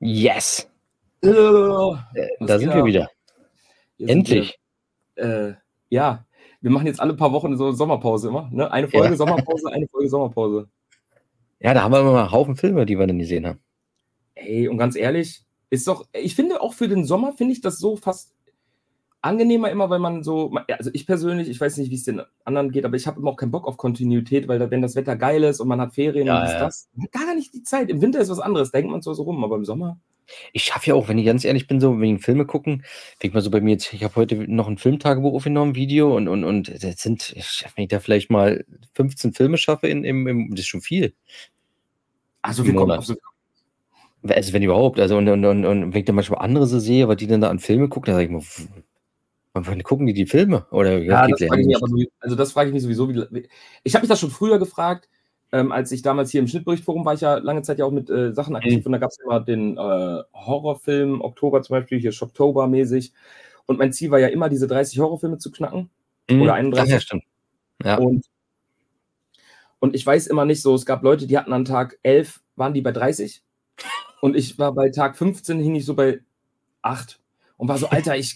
Yes! Was Da geht sind wir ab? wieder. Hier sind wir. Endlich. Ja, wir machen jetzt alle paar Wochen so Sommerpause immer. Ne? Eine Folge Ja. Sommerpause, eine Folge Sommerpause. Ja, da haben wir immer mal einen Haufen Filme, die wir dann gesehen haben. Ey, und ganz ehrlich, ist doch, ich finde auch für den Sommer, finde ich das so fast angenehmer immer, weil man so, also ich persönlich, ich weiß nicht, wie es den anderen geht, aber ich habe immer auch keinen Bock auf Kontinuität, weil wenn das Wetter geil ist und man hat Ferien und dies, das, man hat gar nicht die Zeit. Im Winter ist was anderes, da hängt man so rum, aber im Sommer. Ich schaffe ja auch, wenn ich ganz ehrlich bin, so wegen Filme gucken, denk mal so bei mir jetzt, ich habe heute noch ein Filmtagebuch aufgenommen, Video, und das sind, wenn ich da vielleicht mal 15 Filme schaffe, das ist schon viel. Also Im wir kommen Monat. auf so. Also wenn überhaupt, also und wenn ich dann manchmal andere so sehe, was die dann da an Filme gucken, dann sage ich mal, wann gucken die Filme? Oder Ja, das frage ich mich aber sowieso, also das frage ich mich sowieso. Ich habe mich das schon früher gefragt, als ich damals hier im Schnittberichtforum war, ich ja lange Zeit ja auch mit Sachen aktiv und da gab es immer den Horrorfilm Oktober zum Beispiel, hier Shocktober-mäßig, und mein Ziel war ja immer, diese 30 Horrorfilme zu knacken oder 31. Ja, stimmt. Ja. Und ich weiß immer nicht so, es gab Leute, die hatten an Tag 11, waren die bei 30 und ich war bei Tag 15, hing ich so bei 8 und war so, Alter, ich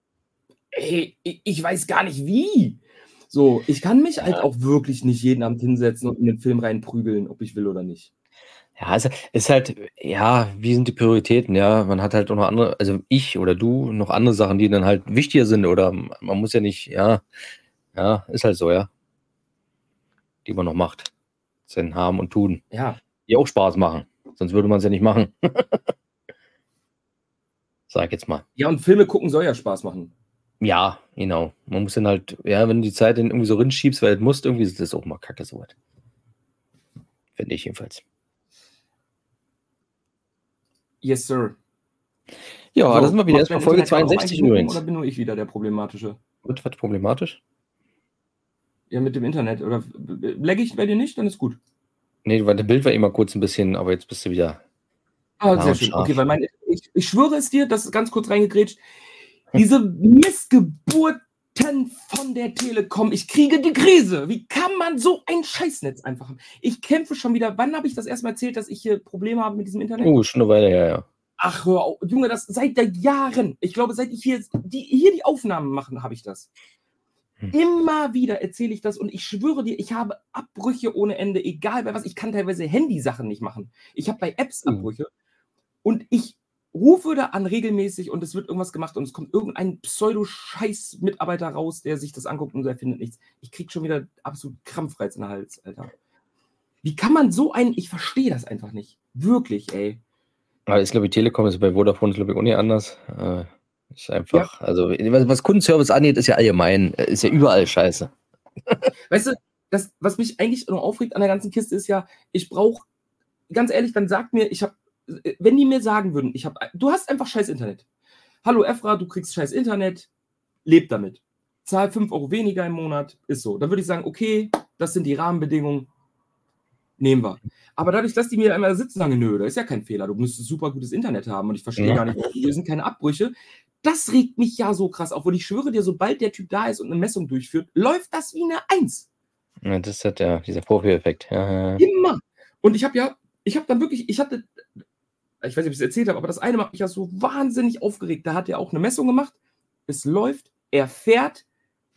weiß gar nicht wie. So, ich kann mich halt auch wirklich nicht jeden Abend hinsetzen und in den Film reinprügeln, ob ich will oder nicht. Ja, also ist halt, ja, wie sind die Prioritäten, ja? Man hat halt auch noch andere, also ich oder du, noch andere Sachen, die dann halt wichtiger sind, oder man muss ja nicht, ja, ist halt so, ja. Die man noch macht. Sein Haben und Tun. Ja. Die auch Spaß machen. Sonst würde man es ja nicht machen. Sag jetzt mal. Ja, und Filme gucken soll ja Spaß machen. Ja, genau. Man muss dann halt, ja, wenn du die Zeit dann irgendwie so rinschiebst, weil du musst, irgendwie ist das auch mal kacke so was. Finde ich jedenfalls. Yes, sir. Ja, So, da sind wir wieder. Erstmal Folge 62 übrigens. Oder bin nur ich wieder der Problematische? Was problematisch? Ja, mit dem Internet. Oder lagge ich bei dir nicht, dann ist gut. Nee, weil das Bild war immer kurz ein bisschen, aber jetzt bist du wieder. Ah, sehr schön. Okay, weil ich schwöre es dir, das ist ganz kurz reingegrätscht. Diese Missgeburten von der Telekom, ich kriege die Krise. Wie kann man so ein Scheißnetz einfach haben? Ich kämpfe schon wieder. Wann habe ich das erstmal erzählt, dass ich hier Probleme habe mit diesem Internet? Oh, schon eine Weile her, ja. Ach, hör auf. Junge, das seit Jahren. Ich glaube, seit ich hier die Aufnahmen mache, habe ich das. Immer wieder erzähle ich das und ich schwöre dir, ich habe Abbrüche ohne Ende, egal bei was. Ich kann teilweise Handysachen nicht machen. Ich habe bei Apps Abbrüche und ich rufe da an regelmäßig und es wird irgendwas gemacht und es kommt irgendein Pseudo-Scheiß-Mitarbeiter raus, der sich das anguckt und der findet nichts. Ich kriege schon wieder absolut Krampfreiz in den Hals, Alter. Wie kann man ich verstehe das einfach nicht. Wirklich, ey. Aber ist, glaube ich, Telekom ist bei Vodafone, glaube ich, auch nicht anders. Ist einfach, ja. Also was Kundenservice angeht, ist ja allgemein, ist ja überall scheiße. Weißt du, was mich eigentlich nur aufregt an der ganzen Kiste ist ja, ich brauche, ganz ehrlich, dann sagt mir, wenn die mir sagen würden, du hast einfach scheiß Internet. Hallo Efra, du kriegst scheiß Internet, leb damit. Zahl 5 Euro weniger im Monat, ist so. Dann würde ich sagen, okay, das sind die Rahmenbedingungen, nehmen wir. Aber dadurch, dass die mir einmal sitzen, sagen, nö, da ist ja kein Fehler, du müsstest super gutes Internet haben und ich verstehe gar nicht, wir sind keine Abbrüche. Das regt mich ja so krass auf und ich schwöre dir, sobald der Typ da ist und eine Messung durchführt, läuft das wie eine 1. Ja, das hat ja dieser Vorführeffekt. Ja. Immer. Und ich hatte, ich weiß nicht, ob ich es erzählt habe, aber das eine macht mich ja so wahnsinnig aufgeregt. Da hat er auch eine Messung gemacht, es läuft, er fährt,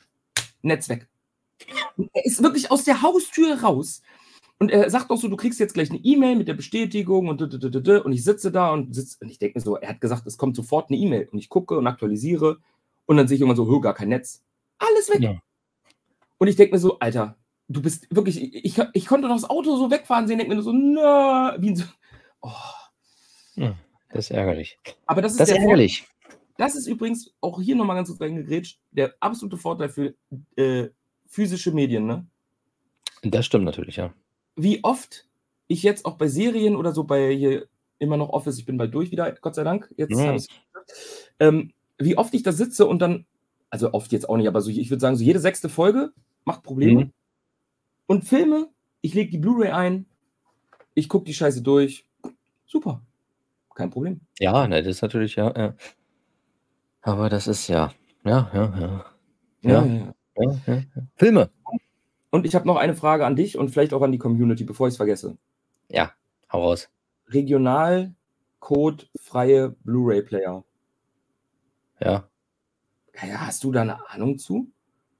Netz weg. Und er ist wirklich aus der Haustür raus. Und er sagt auch so, du kriegst jetzt gleich eine E-Mail mit der Bestätigung und ich sitze da und ich denke mir so, er hat gesagt, es kommt sofort eine E-Mail und ich gucke und aktualisiere und dann sehe ich irgendwann so, gar kein Netz. Alles weg. Ja. Und ich denke mir so, Alter, du bist wirklich, ich konnte noch das Auto so wegfahren sehen, denke mir so, das ist ärgerlich. Aber das ist ärgerlich. Das ist übrigens auch hier nochmal ganz kurz reingegrätscht, der absolute Vorteil für physische Medien, ne? Das stimmt natürlich, ja. Wie oft ich jetzt auch bei Serien oder so bei hier immer noch Office, ich bin bald durch wieder, Gott sei Dank, jetzt habe ich wie oft ich da sitze und dann, also oft jetzt auch nicht, aber so, ich würde sagen, so jede 6. Folge macht Probleme. Und Filme, ich lege die Blu-ray ein, ich gucke die Scheiße durch, super, kein Problem. Ja, ne, das ist natürlich, ja. Aber das ist ja. Filme. Und ich habe noch eine Frage an dich und vielleicht auch an die Community, bevor ich es vergesse. Ja, hau raus. Regional codefreie Blu-ray-Player. Ja. Ja, hast du da eine Ahnung zu?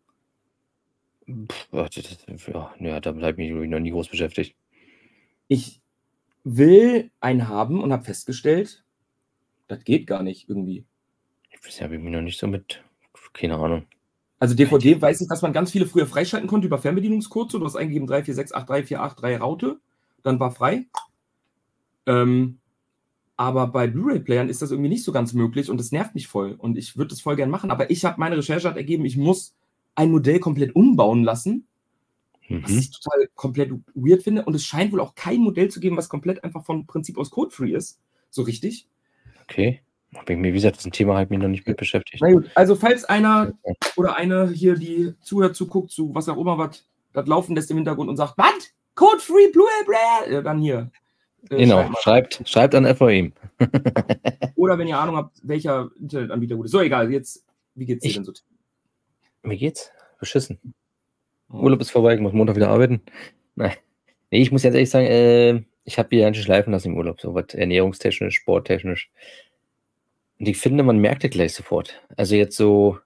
Ja, damit habe ich mich noch nie groß beschäftigt. Ich will einen haben und habe festgestellt, das geht gar nicht irgendwie. Ich habe mich noch nicht so mit, keine Ahnung. Also DVD weiß ich, dass man ganz viele früher freischalten konnte über Fernbedienungscode. So, du hast eingegeben 3468348 Raute, dann war frei. Aber bei Blu-ray-Playern ist das irgendwie nicht so ganz möglich und das nervt mich voll. Und ich würde das voll gern machen, aber meine Recherche hat ergeben, ich muss ein Modell komplett umbauen lassen, was ich total komplett weird finde. Und es scheint wohl auch kein Modell zu geben, was komplett einfach vom Prinzip aus code-free ist. So richtig. Okay. Wie gesagt, das ist ein Thema, halt mich noch nicht mit beschäftigt. Na gut, also falls einer oder eine hier, die zuhört, zuguckt, zu was auch immer, was das laufen lässt im Hintergrund und sagt, was? Code-free Blu-ray-Player? Ja, dann hier. Genau, schreibt an FOIM. Oder wenn ihr Ahnung habt, welcher Internetanbieter gut ist. So, egal, jetzt, wie geht's dir denn so? Mir geht's? Beschissen. Urlaub ist vorbei, ich muss Montag wieder arbeiten. Nein. Nee, ich muss jetzt ehrlich sagen, ich habe hier ganz schön schleifen lassen im Urlaub, so was ernährungstechnisch, sporttechnisch. Und ich finde, man merkt es gleich sofort. Also jetzt also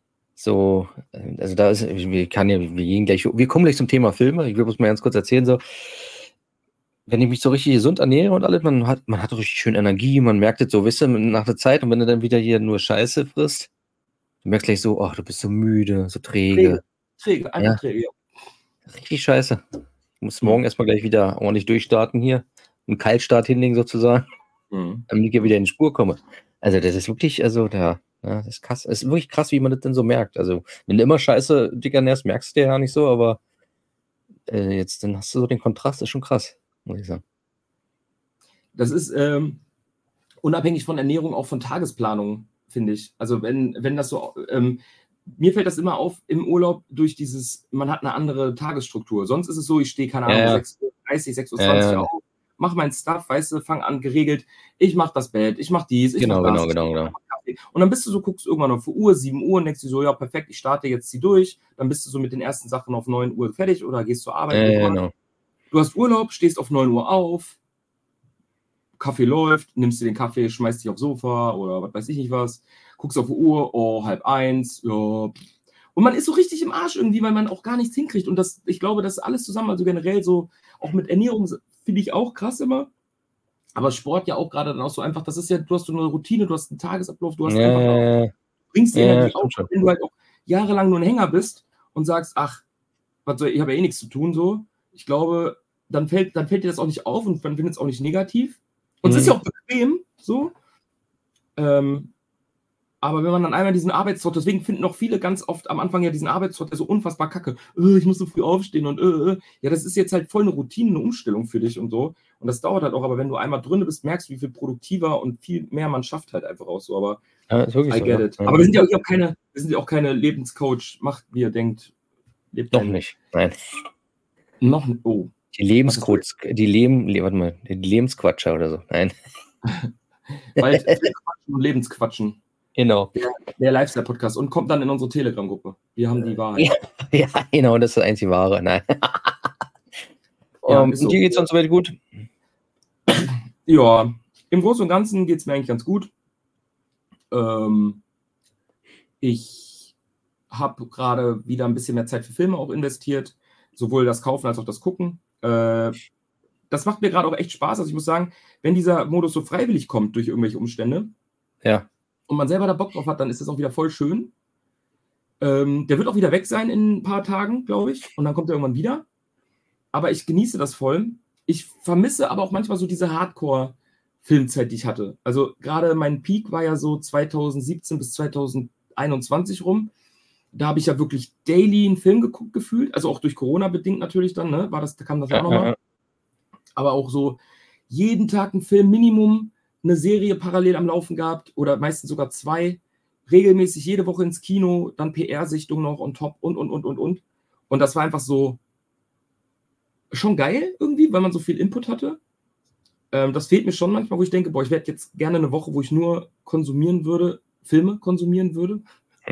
da ist, wir kommen gleich zum Thema Filme. Ich will bloß mal ganz kurz erzählen, so, wenn ich mich so richtig gesund ernähre und alles, man hat richtig schön Energie, man merkt es so, wisst ihr, nach der Zeit, und wenn du dann wieder hier nur Scheiße frisst, du merkst gleich so, ach, du bist so müde, so träge. Einfach träge, ja. Richtig scheiße. Ich muss morgen erstmal gleich wieder ordentlich durchstarten hier, einen Kaltstart hinlegen sozusagen, damit ich wieder in die Spur komme. Also das ist wirklich, das ist krass. Es ist wirklich krass, wie man das denn so merkt. Also wenn du immer Scheiße dick ernährst, merkst du ja nicht so, aber jetzt dann hast du so den Kontrast, ist schon krass, muss ich sagen. Das ist unabhängig von Ernährung auch von Tagesplanung, finde ich. Also wenn das so, mir fällt das immer auf im Urlaub durch man hat eine andere Tagesstruktur. Sonst ist es so, ich stehe, keine Ahnung, 6:30 Uhr, 6:20 Uhr auf, mache meinen Stuff, weißt du, fang an, geregelt, ich mache das Bett, ich mache dies, ich mache das. Genau. Und dann bist du so, guckst irgendwann auf Uhr, 7 Uhr und denkst dir so, ja, perfekt, ich starte jetzt die durch. Dann bist du so mit den ersten Sachen auf 9 Uhr fertig oder gehst zur Arbeit. Genau. Du hast Urlaub, stehst auf 9 Uhr auf, Kaffee läuft, nimmst dir den Kaffee, schmeißt dich aufs Sofa oder was weiß ich nicht was, guckst auf die Uhr, 12:30, ja. Und man ist so richtig im Arsch irgendwie, weil man auch gar nichts hinkriegt. Und ich glaube, das ist alles zusammen, also generell so, auch mit Ernährung finde ich auch krass immer. Aber Sport ja auch gerade dann auch so einfach, das ist ja, du hast so eine Routine, du hast einen Tagesablauf, du hast einfach, bringst die Energie auf, wenn du halt auch jahrelang nur ein Hänger bist und sagst, ach, ich habe ja eh nichts zu tun, so. Ich glaube, dann fällt dir das auch nicht auf und man findet es auch nicht negativ. Und es ist ja auch bequem, so. Aber wenn man dann einmal diesen Arbeitstrott, deswegen finden auch viele ganz oft am Anfang ja diesen Arbeitstrott, der so unfassbar kacke. Ich muss so früh aufstehen und ja, das ist jetzt halt voll eine Routine, eine Umstellung für dich und so. Und das dauert halt auch, aber wenn du einmal drin bist, merkst du, wie viel produktiver und viel mehr man schafft halt einfach auch so. Aber ist wirklich I get it. Aber wir sind ja auch keine Lebenscoach, macht wie ihr denkt. Noch nicht, nein. Noch nicht, oh. Die Lebensquatscher oder so, nein. Bald Quatschen und Lebensquatschen. Genau. Der Lifestyle-Podcast und kommt dann in unsere Telegram-Gruppe. Wir haben die Wahrheit. Ja, genau, das ist das einzige Wahre. Nein. Und dir geht es sonst soweit gut? Ja, im Großen und Ganzen geht es mir eigentlich ganz gut. Ich habe gerade wieder ein bisschen mehr Zeit für Filme auch investiert. Sowohl das Kaufen als auch das Gucken. Das macht mir gerade auch echt Spaß. Also ich muss sagen, wenn dieser Modus so freiwillig kommt durch irgendwelche Umstände, ja, und man selber da Bock drauf hat, dann ist das auch wieder voll schön. Der wird auch wieder weg sein in ein paar Tagen, glaube ich. Und dann kommt er irgendwann wieder. Aber ich genieße das voll. Ich vermisse aber auch manchmal so diese Hardcore-Filmzeit, die ich hatte. Also gerade mein Peak war ja so 2017 bis 2021 rum. Da habe ich ja wirklich daily einen Film geguckt, gefühlt. Also auch durch Corona bedingt natürlich dann, ne? Da kam das ja auch nochmal. Aber auch so jeden Tag ein Film, Minimum eine Serie parallel am Laufen gehabt oder meistens sogar 2, regelmäßig jede Woche ins Kino, dann PR-Sichtung noch on top und. Und das war einfach so schon geil irgendwie, weil man so viel Input hatte. Das fehlt mir schon manchmal, wo ich denke, ich werde jetzt gerne eine Woche, wo ich nur Filme konsumieren würde.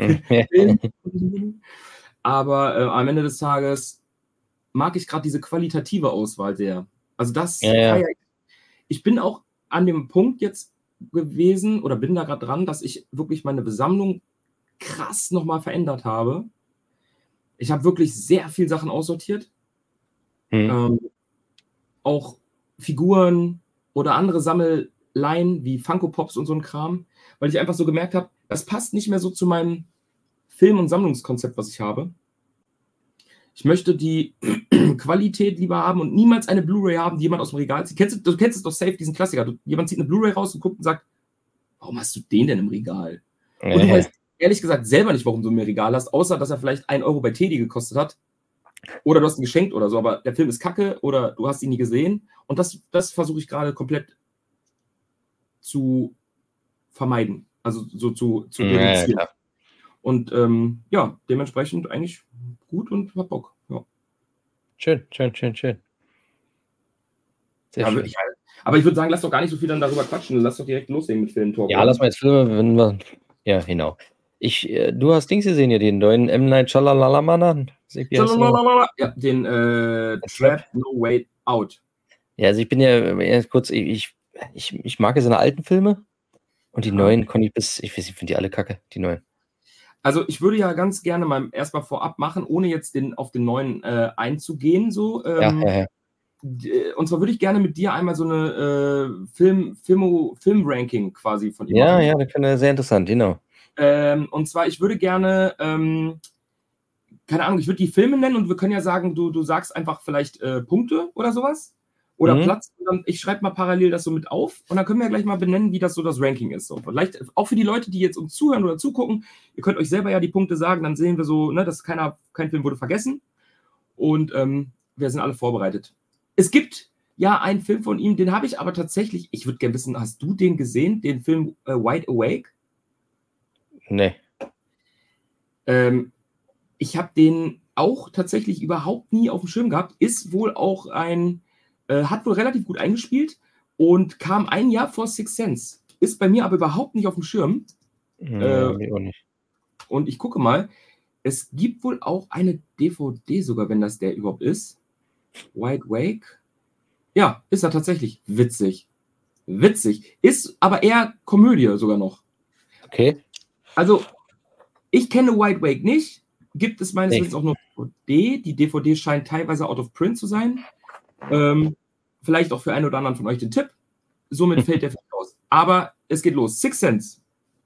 Aber am Ende des Tages mag ich gerade diese qualitative Auswahl sehr. Also das feiere ich. Ich bin auch an dem Punkt jetzt gewesen oder bin da gerade dran, dass ich wirklich meine Besammlung krass nochmal verändert habe. Ich habe wirklich sehr viel Sachen aussortiert. Auch Figuren oder andere Sammelleien wie Funko Pops und so ein Kram, weil ich einfach so gemerkt habe, das passt nicht mehr so zu meinem Film- und Sammlungskonzept, was ich habe. Ich möchte die Qualität lieber haben und niemals eine Blu-ray haben, die jemand aus dem Regal zieht. Du kennst es doch safe, diesen Klassiker. Jemand zieht eine Blu-ray raus und guckt und sagt, warum hast du den denn im Regal? Und du weißt ehrlich gesagt selber nicht, warum du ihn im Regal hast, außer dass er vielleicht 1 Euro bei Teddy gekostet hat. Oder du hast ihn geschenkt oder so, aber der Film ist kacke oder du hast ihn nie gesehen. Und das versuche ich gerade komplett zu vermeiden. Also so zu reduzieren. Ja, und dementsprechend eigentlich gut und hab Bock. Ja. Schön. Sehr schön. Aber ich würde sagen, lass doch gar nicht so viel dann darüber quatschen. Lass doch direkt loslegen mit Film-Talk. Ja, lass mal jetzt Filme, wenn wir. Ja, genau. Du hast Dings gesehen hier, den neuen M. Night Shyamalan. Ja, den Trap No Way Out. Ja, also ich bin ja kurz, ich mag ja seine alten Filme und die neuen konnte ich finde die alle kacke, die neuen. Also ich würde ja ganz gerne mal erstmal vorab machen, ohne jetzt auf den neuen einzugehen. So. Ja. Und zwar würde ich gerne mit dir einmal so eine Film-Ranking quasi von ihm machen. Ja, das wäre sehr interessant, genau. Und zwar, ich würde gerne, keine Ahnung, ich würde die Filme nennen und wir können ja sagen, du sagst einfach vielleicht Punkte oder sowas. Oder Platz. Ich schreibe mal parallel das so mit auf und dann können wir ja gleich mal benennen, wie das so das Ranking ist. So. Vielleicht auch für die Leute, die jetzt uns zuhören oder zugucken, ihr könnt euch selber ja die Punkte sagen, dann sehen wir so, ne, dass kein Film wurde vergessen. Und wir sind alle vorbereitet. Es gibt ja einen Film von ihm, den habe ich aber tatsächlich, ich würde gerne wissen, hast du den gesehen, den Film Wide Awake? Nee. Ich habe den auch tatsächlich überhaupt nie auf dem Schirm gehabt. Ist wohl auch hat wohl relativ gut eingespielt und kam ein Jahr vor Sixth Sense. Ist bei mir aber überhaupt nicht auf dem Schirm. Mir auch nicht. Und ich gucke mal, es gibt wohl auch eine DVD sogar, wenn das der überhaupt ist. Wide Awake. Ja, ist er tatsächlich. Witzig. Ist aber eher Komödie sogar noch. Okay. Also, ich kenne Wide Awake nicht. Gibt es meines Wissens auch nur DVD. Die DVD scheint teilweise out of print zu sein. Vielleicht auch für einen oder anderen von euch den Tipp. Somit fällt der Film aus. Aber es geht los. Sixth Sense.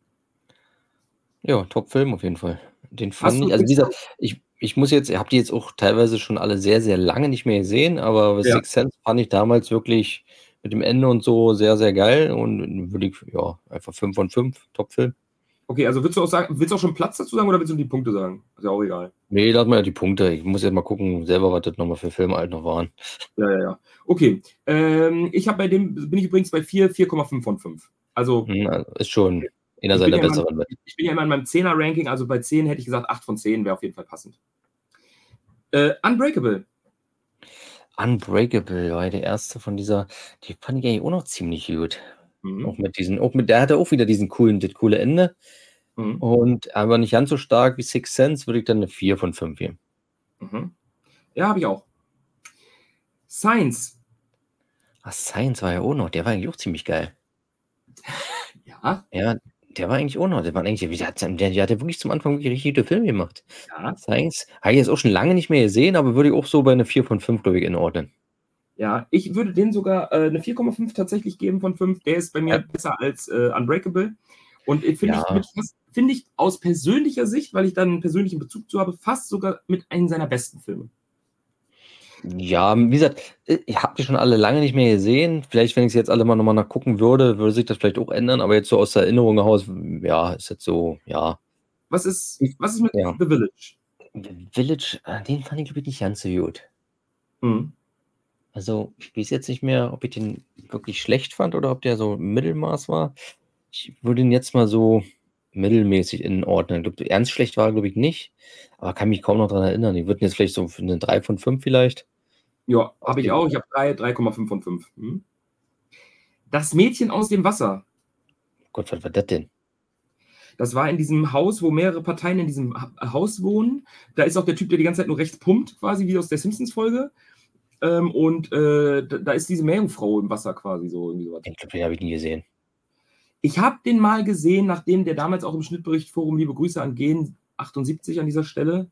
Ja, Top-Film auf jeden Fall. Den fand ich, also wie gesagt, ich muss jetzt, habt die jetzt auch teilweise schon alle sehr, sehr lange nicht mehr gesehen, aber Sixth Sense fand ich damals wirklich mit dem Ende und so sehr, sehr geil und würde ich, ja, einfach 5 von 5, Top-Film. Okay, also willst du auch schon Platz dazu sagen oder willst du die Punkte sagen? Ist ja auch egal. Nee, lass mal ja die Punkte. Ich muss jetzt mal gucken, selber, was das nochmal für Filme halt noch waren. Ja. Okay. Bin ich übrigens bei 4,5 von 5. Also. Ist schon einer seiner besseren. Ich bin ja immer in meinem 10er-Ranking, also bei 10 hätte ich gesagt, 8 von 10 wäre auf jeden Fall passend. Unbreakable. Unbreakable war der erste von dieser, die fand ich eigentlich auch noch ziemlich gut. Der hatte auch wieder das coole Ende. Und aber nicht ganz so stark wie Sixth Sense, würde ich dann eine 4 von 5 geben. Ja, habe ich auch. Science. Science war ja auch noch, der war eigentlich auch ziemlich geil. Ja. Ja, der war eigentlich auch noch, der hat ja wirklich zum Anfang wirklich richtig gute Filme gemacht. Ja. Science habe ich jetzt auch schon lange nicht mehr gesehen, aber würde ich auch so bei einer 4 von 5, glaube ich, inordnen. Ja, ich würde den sogar eine 4,5 tatsächlich geben von 5. Der ist bei mir besser als Unbreakable. Und finde ich aus persönlicher Sicht, weil ich dann einen persönlichen Bezug zu habe, fast sogar mit einem seiner besten Filme. Ja, wie gesagt, ich habe die schon alle lange nicht mehr gesehen. Vielleicht, wenn ich es jetzt alle mal nochmal nachgucken würde sich das vielleicht auch ändern, aber jetzt so aus der Erinnerung heraus, ja, ist jetzt so, ja. Was ist mit The Village? The Village, den fand ich, glaube ich, nicht ganz so gut. Also, ich weiß jetzt nicht mehr, ob ich den wirklich schlecht fand oder ob der so Mittelmaß war. Ich würde ihn jetzt mal so mittelmäßig inordnen. Ernst schlecht war, glaube ich, nicht, aber kann mich kaum noch daran erinnern. Die würden jetzt vielleicht so eine 3 von 5 vielleicht. Ja, habe ich auch. Ich habe 3,5 von 5. Das Mädchen aus dem Wasser. Gott, was war das denn? Das war in diesem Haus, wo mehrere Parteien in diesem Haus wohnen. Da ist auch der Typ, der die ganze Zeit nur rechts pumpt, quasi wie aus der Simpsons-Folge. und da ist diese Meerjungfrau im Wasser quasi so. Irgendwie sowas. Ich glaube, den habe ich nie gesehen. Ich habe den mal gesehen, nachdem der damals auch im Schnittberichtforum, liebe Grüße an Gen 78 an dieser Stelle,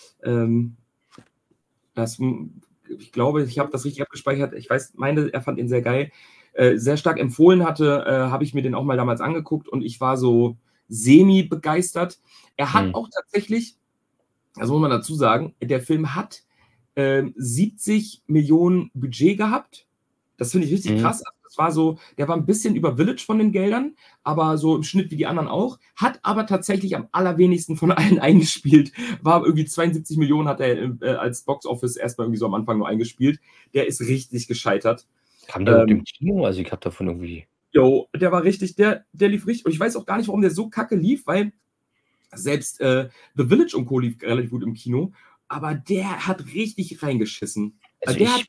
ich glaube, ich habe das richtig abgespeichert. Ich meine, er fand ihn sehr geil. Sehr stark empfohlen hatte, habe ich mir den auch mal damals angeguckt und ich war so semi-begeistert. Er hat auch tatsächlich, das muss man dazu sagen, der Film hat 70 Millionen Budget gehabt. Das finde ich richtig krass. Das war so, der war ein bisschen über Village von den Geldern, aber so im Schnitt wie die anderen auch. Hat aber tatsächlich am allerwenigsten von allen eingespielt. War irgendwie 72 Millionen hat er als Box-Office erstmal irgendwie so am Anfang nur eingespielt. Der ist richtig gescheitert. Kam der überhaupt im Kino? Also ich habe davon irgendwie... Jo, der war richtig, der lief richtig. Und ich weiß auch gar nicht, warum der so kacke lief, weil selbst The Village und Co. lief relativ gut im Kino. Aber der hat richtig reingeschissen. Also ich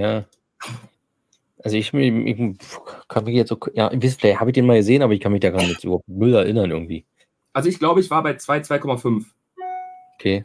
kann mich jetzt so, ja, vielleicht habe ich den mal gesehen, aber ich kann mich da gar nicht überhaupt null erinnern irgendwie. Also ich glaube, ich war bei 2,5. Okay.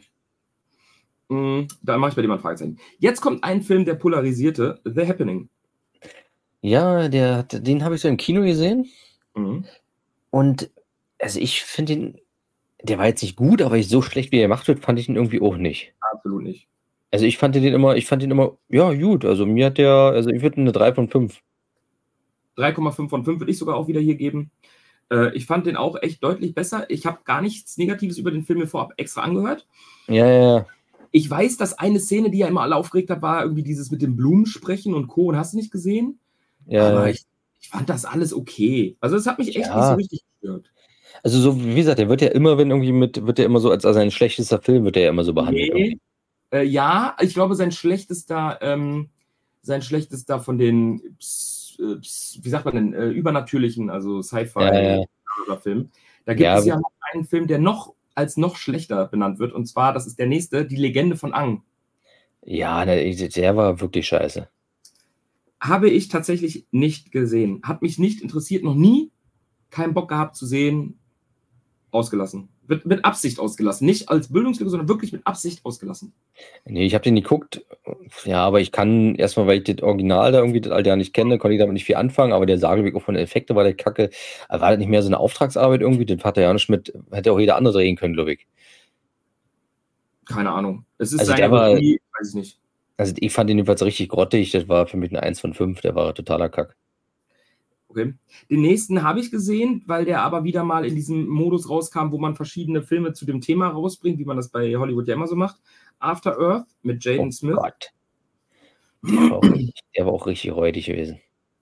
Da mache ich bei dem mal ein Fragezeichen. Jetzt kommt ein Film, der polarisierte, The Happening. Ja, den habe ich so im Kino gesehen. Und also ich finde den, der war jetzt nicht gut, aber so schlecht wie er gemacht wird, fand ich ihn irgendwie auch nicht. Absolut nicht. Also ich fand ihn immer, ja, gut. Also mir hat also ich würde eine 3 von 5. 3,5 von 5 würde ich sogar auch wieder hier geben. Ich fand den auch echt deutlich besser. Ich habe gar nichts Negatives über den Film mir vorab extra angehört. Ja. Ich weiß, dass eine Szene, die ja immer alle aufgeregt hat, war irgendwie dieses mit dem Blumensprechen und Co. Und hast du nicht gesehen? Ja. Aber ich fand das alles okay. Also es hat mich echt nicht so richtig gestört. Also so, wie gesagt, der wird ja immer, wird er immer so als sein schlechtester Film, wird er ja immer so behandelt. Nee. Ja, ich glaube, sein schlechtester von den, wie sagt man denn, übernatürlichen, also Sci-Fi-Film. Da gibt es ja noch einen Film, der als noch schlechter benannt wird, und zwar, das ist der nächste, Die Legende von Aang. Ja, der war wirklich scheiße. Habe ich tatsächlich nicht gesehen. Hat mich nicht interessiert, noch nie. Keinen Bock gehabt zu sehen. Ausgelassen. Wird mit Absicht ausgelassen. Nicht als Bildungslücke, sondern wirklich mit Absicht ausgelassen. Nee, ich habe den geguckt. Ja, aber ich kann erstmal, weil ich das Original da irgendwie, das alte ja nicht kenne, konnte ich damit nicht viel anfangen, aber der Sagelweg auch von den Effekten war der Kacke. War das nicht mehr so eine Auftragsarbeit irgendwie? Den hat er ja nicht hätte auch jeder andere drehen können, glaube ich. Keine Ahnung. Es ist also seine Regie, weiß ich nicht. Also ich fand den jedenfalls richtig grottig. Das war für mich eine 1 von 5. Der war totaler Kack. Okay. Den nächsten habe ich gesehen, weil der aber wieder mal in diesem Modus rauskam, wo man verschiedene Filme zu dem Thema rausbringt, wie man das bei Hollywood ja immer so macht. After Earth mit Jaden Smith. Gott. Der war auch richtig räudig gewesen.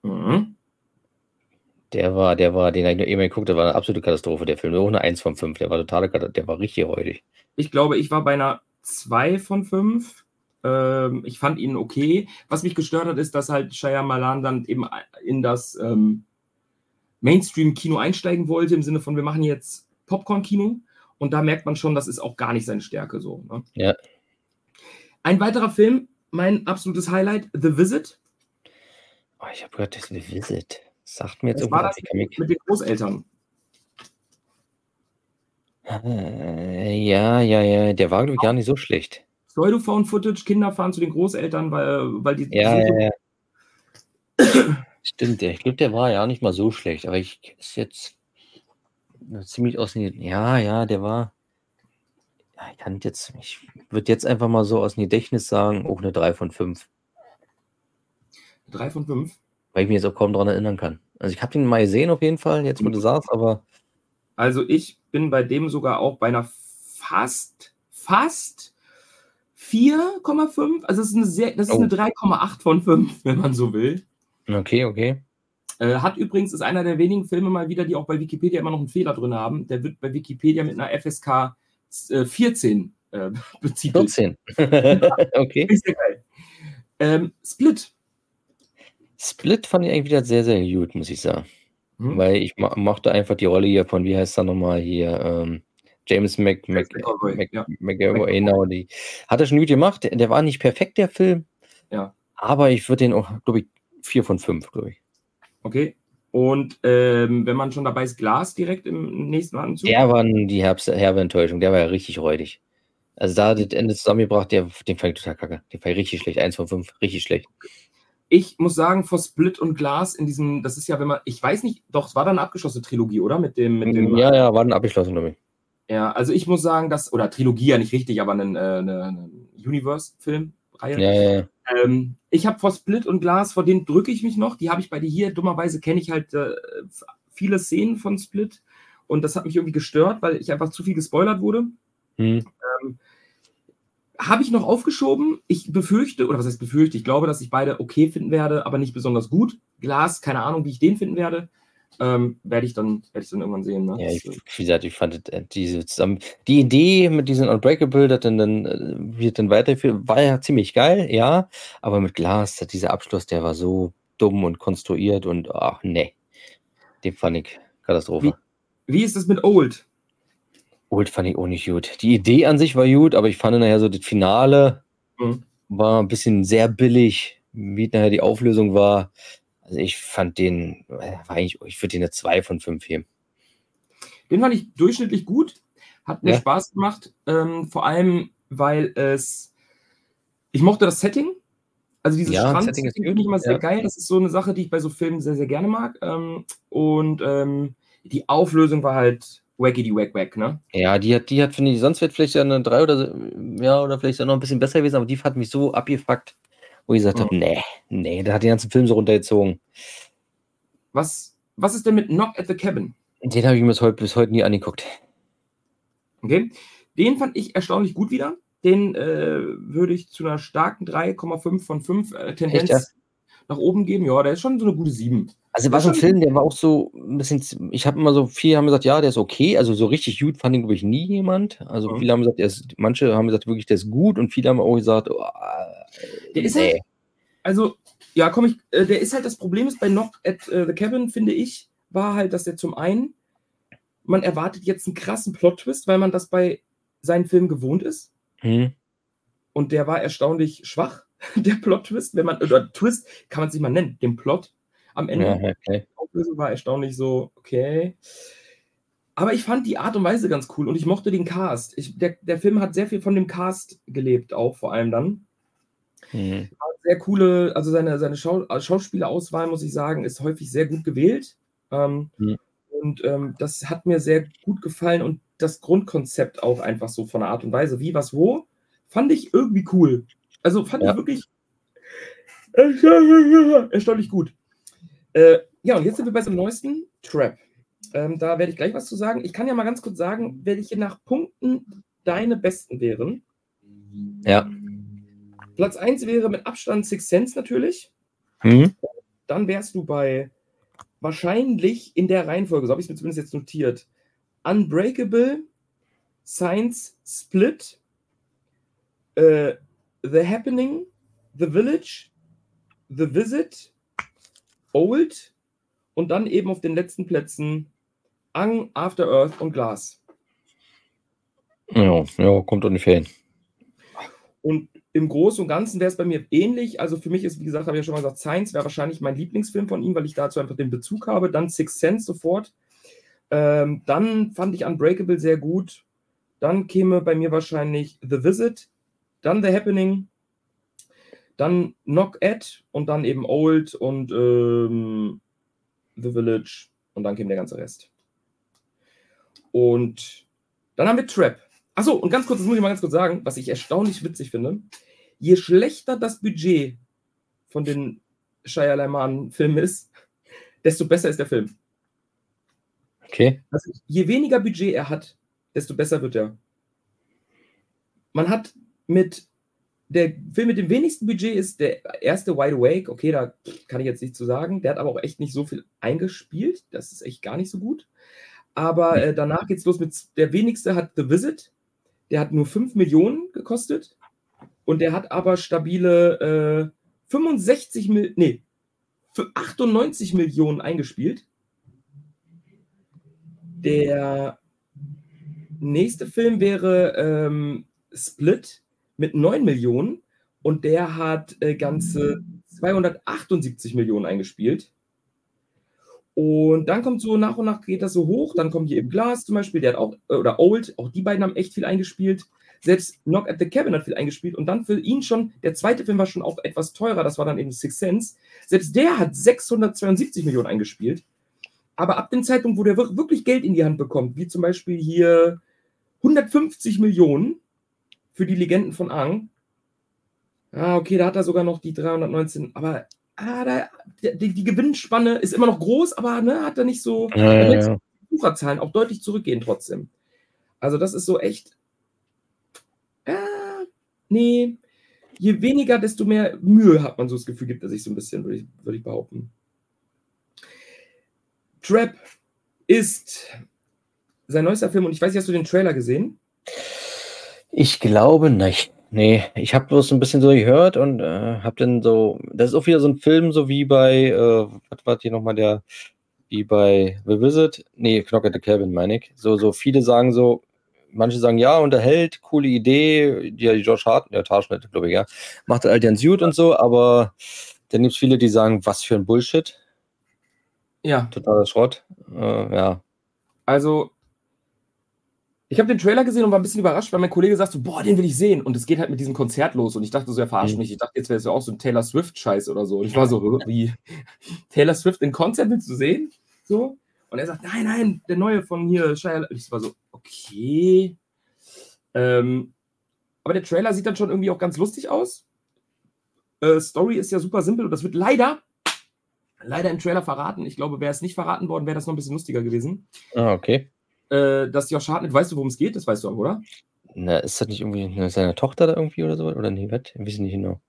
Den habe ich nur eben geguckt, der war eine absolute Katastrophe, der Film. Auch eine 1 von 5. Der war der war richtig räudig. Ich glaube, ich war bei einer 2 von 5. Ich fand ihn okay. Was mich gestört hat, ist, dass halt Shyamalan dann eben in das Mainstream-Kino einsteigen wollte, im Sinne von, wir machen jetzt Popcorn-Kino. Und da merkt man schon, das ist auch gar nicht seine Stärke so. Ne? Ja. Ein weiterer Film, mein absolutes Highlight, The Visit. Oh, ich habe gehört, das ist The Visit. Das sagt mir jetzt irgendwie was. Mit den Großeltern. Ja. Der war, glaube ich, gar nicht so schlecht. Pseudo-Found-Footage, Kinder fahren zu den Großeltern, weil die... Ja. Stimmt, ich glaube, der war ja nicht mal so schlecht, aber ist jetzt ziemlich aus dem... Ja, der war... Ich würde jetzt einfach mal so aus dem Gedächtnis sagen, auch eine 3 von 5. 3 von 5? Weil ich mich jetzt auch kaum daran erinnern kann. Also ich habe den mal gesehen auf jeden Fall, jetzt wo du sagst, aber... Also ich bin bei dem sogar auch bei einer fast 4,5. Also das ist eine 3,8 von 5, wenn man so will. Okay. Ist einer der wenigen Filme mal wieder, die auch bei Wikipedia immer noch einen Fehler drin haben. Der wird bei Wikipedia mit einer FSK 14 betitelt. 14. Okay. Ist sehr geil. Split fand ich eigentlich wieder sehr, sehr gut, muss ich sagen. Weil ich mochte einfach die Rolle hier von, wie heißt er nochmal hier, James McAvoy, genau, die hat er schon gut gemacht. Der war nicht perfekt, der Film. Ja. Aber ich würde den auch, glaube ich, 4 von 5, glaube ich. Okay. Und wenn man schon dabei ist, Glas direkt im nächsten Anzug? Der war die herbe Enttäuschung, der war ja richtig räudig. Also da das Ende zusammengebracht, den fand ich total kacke. Den fand ich richtig schlecht. 1 von 5, richtig schlecht. Ich muss sagen, vor Split und Glass in diesem, das ist ja, wenn man, ich weiß nicht, doch, es war dann eine abgeschlossene Trilogie, oder? Ja, war dann abgeschlossen, glaube ich. Ja, also ich muss sagen, oder Trilogie ja nicht richtig, aber eine Universe-Filmreihe. Ja. Ich habe vor Split und Glass, vor denen drücke ich mich noch. Die habe ich bei dir hier. Dummerweise kenne ich halt viele Szenen von Split und das hat mich irgendwie gestört, weil ich einfach zu viel gespoilert wurde. Habe ich noch aufgeschoben. Ich befürchte, oder was heißt befürchte, ich glaube, dass ich beide okay finden werde, aber nicht besonders gut. Glass, keine Ahnung, wie ich den finden werde. Werde ich dann irgendwann sehen. Ne? Ja, wie gesagt, ich fand die Idee mit diesem Unbreakable, das wird dann weitergeführt, war ja ziemlich geil, ja, aber mit Glass, dieser Abschluss, der war so dumm und konstruiert und ach nee, den fand ich Katastrophe. Wie ist das mit Old? Old fand ich auch nicht gut. Die Idee an sich war gut, aber ich fand nachher so das Finale war ein bisschen sehr billig, wie nachher die Auflösung war. Also ich fand ich würde den eine 2 von 5 geben. Den fand ich durchschnittlich gut. Hat mir Spaß gemacht. Vor allem, weil ich mochte das Setting. Also dieses Strand-Setting finde ich immer sehr geil. Das ist so eine Sache, die ich bei so Filmen sehr, sehr gerne mag. Und die Auflösung war halt wackity-wack-wack, ne? Ja, die hat, finde ich, sonst wird vielleicht ja eine 3 oder vielleicht noch ein bisschen besser gewesen, aber die hat mich so abgefuckt, wo ich gesagt habe, nee, der hat den ganzen Film so runtergezogen. Was ist denn mit Knock at the Cabin? Den habe ich mir bis heute nie angeguckt. Okay. Den fand ich erstaunlich gut wieder. Den würde ich zu einer starken 3,5 von 5 Tendenz nach oben geben. Ja, der ist schon so eine gute 7. Also war so ein Film, der war auch so ein bisschen, ich habe immer so, viele haben gesagt, ja, der ist okay, also so richtig gut fand ihn, glaube ich, nie jemand. Also viele haben gesagt, manche haben gesagt, wirklich, der ist gut und viele haben auch gesagt, der ist halt, also, ja, der ist halt, das Problem ist bei Knock at the Cabin, finde ich, war halt, dass der zum einen, man erwartet jetzt einen krassen Plot-Twist, weil man das bei seinen Filmen gewohnt ist. Und der war erstaunlich schwach, der Plot-Twist, oder Twist kann man es nicht mal nennen, den Plot am Ende. Ja, okay. Die Auflösung war erstaunlich so, okay. Aber ich fand die Art und Weise ganz cool und ich mochte den Cast. Der Film hat sehr viel von dem Cast gelebt, auch vor allem dann. Sehr coole, also seine Schauspielerauswahl, muss ich sagen, ist häufig sehr gut gewählt. Und das hat mir sehr gut gefallen und das Grundkonzept auch einfach so von der Art und Weise, wie, was, wo, fand ich irgendwie cool. Also fand ich wirklich erstaunlich gut. Ja, und jetzt sind wir bei so einem neuesten Trap. Da werde ich gleich was zu sagen. Ich kann ja mal ganz kurz sagen, welche nach Punkten deine besten wären. Ja. Platz 1 wäre mit Abstand Sixth Sense natürlich. Dann wärst du bei wahrscheinlich in der Reihenfolge, so habe ich es mir zumindest jetzt notiert, Unbreakable, Science, Split, The Happening, The Village, The Visit, Old und dann eben auf den letzten Plätzen Ang, After Earth und Glass. Ja, kommt ungefähr hin. Und im Großen und Ganzen wäre es bei mir ähnlich. Also für mich ist, wie gesagt, habe ich ja schon mal gesagt, Science wäre wahrscheinlich mein Lieblingsfilm von ihm, weil ich dazu einfach den Bezug habe. Dann Sixth Sense sofort. Dann fand ich Unbreakable sehr gut. Dann käme bei mir wahrscheinlich The Visit. Dann The Happening. Dann Knock at und dann eben Old und The Village. Und dann käme der ganze Rest. Und dann haben wir Trap. Achso, und ganz kurz, das muss ich mal ganz kurz sagen, was ich erstaunlich witzig finde. Je schlechter das Budget von den Shyamalan-Filmen ist, desto besser ist der Film. Okay. Also, je weniger Budget er hat, desto besser wird er. Man hat der Film mit dem wenigsten Budget ist der erste Wide Awake. Okay, da kann ich jetzt nichts zu sagen. Der hat aber auch echt nicht so viel eingespielt. Das ist echt gar nicht so gut. Aber danach geht's los mit, der wenigste hat The Visit. Der hat nur 5 Millionen gekostet. Und der hat aber stabile 98 Millionen eingespielt. Der nächste Film wäre Split mit 9 Millionen und der hat ganze 278 Millionen eingespielt. Und dann kommt so nach und nach geht das so hoch. Dann kommt hier eben Glass zum Beispiel, der hat auch, oder Old, auch die beiden haben echt viel eingespielt. Selbst Knock at the Cabin hat viel eingespielt und dann für ihn schon, der zweite Film war schon auch etwas teurer, das war dann eben Sixth Sense. Selbst der hat 672 Millionen eingespielt. Aber ab dem Zeitpunkt, wo der wirklich Geld in die Hand bekommt, wie zum Beispiel hier 150 Millionen für die Legenden von Aang. Okay, da hat er sogar noch die 319, aber die Gewinnspanne ist immer noch groß, aber hat er nicht so. Die Bucherzahlen auch deutlich zurückgehen trotzdem. Also, das ist so echt. Nee. Je weniger, desto mehr Mühe hat man so das Gefühl, gibt er sich so ein bisschen, würde ich behaupten. Trap ist sein neuester Film und ich weiß nicht, hast du den Trailer gesehen? Ich glaube nicht. Nee, ich habe bloß ein bisschen so gehört und habe dann so, das ist auch wieder so ein Film, so wie bei, was war hier nochmal wie bei The Visit? Nee, Knock at the Cabin, meine ich. So viele sagen so, manche sagen, ja, unterhält, coole Idee, die Josh Hart, der Taschnitt, glaube ich, ja, macht halt den Suit und so, aber dann gibt es viele, die sagen, was für ein Bullshit. Ja. Totaler Schrott. Ja. Also, ich habe den Trailer gesehen und war ein bisschen überrascht, weil mein Kollege sagt so, boah, den will ich sehen. Und es geht halt mit diesem Konzert los. Und ich dachte so, er verarscht mich. Ich dachte, jetzt wäre es ja auch so ein Taylor Swift-Scheiß oder so. Und ich war so, wie? Taylor Swift in Konzert willst du sehen? So. Und er sagt, nein, der neue von hier, Shia. Ich war so, okay. Aber der Trailer sieht dann schon irgendwie auch ganz lustig aus. Story ist ja super simpel und das wird leider im Trailer verraten. Ich glaube, wäre es nicht verraten worden, wäre das noch ein bisschen lustiger gewesen. Okay. Dass Josh Hartnett, weißt du, worum es geht? Das weißt du auch, oder? Na, ist das nicht irgendwie seine Tochter da irgendwie oder so? Oder nee, was? Ich weiß nicht genau.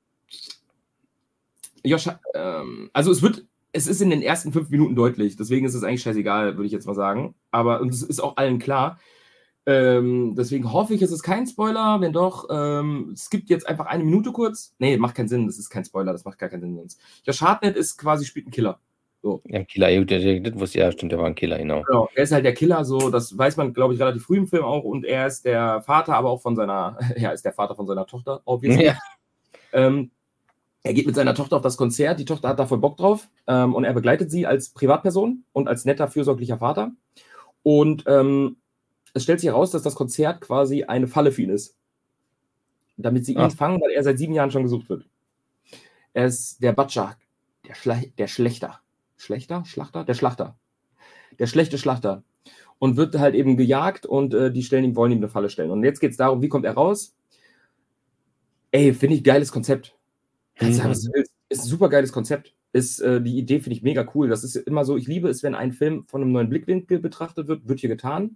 Josh, also es ist in den ersten 5 Minuten deutlich, deswegen ist es eigentlich scheißegal, würde ich jetzt mal sagen. Aber es ist auch allen klar. Deswegen hoffe ich, es ist kein Spoiler. Wenn doch, es gibt jetzt einfach 1 Minute kurz. Nee, macht keinen Sinn, das ist kein Spoiler, das macht gar keinen Sinn sonst. Josh Hartnett spielt einen Killer. So. Ja, ein Killer, das wusste ja, stimmt, der war ein Killer, genau. Genau, er ist halt der Killer, so, das weiß man, glaube ich, relativ früh im Film auch. Und er ist der Vater, aber auch von seiner, ist der Vater von seiner Tochter, obviously. Ja. Er geht mit seiner Tochter auf das Konzert, die Tochter hat da voll Bock drauf und er begleitet sie als Privatperson und als netter, fürsorglicher Vater. Und es stellt sich heraus, dass das Konzert quasi eine Falle für ihn ist. Damit sie ihn fangen, weil er seit 7 Jahren schon gesucht wird. Er ist der Butcher, der Schlechter. Schlachter? Der Schlachter. Der schlechte Schlachter. Und wird halt eben gejagt und die wollen ihm eine Falle stellen. Und jetzt geht es darum, wie kommt er raus? Ey, finde ich geiles Konzept. Kannst sagen, was du willst. Ist ein super geiles Konzept. Die Idee finde ich mega cool. Das ist immer so, ich liebe es, wenn ein Film von einem neuen Blickwinkel betrachtet wird hier getan.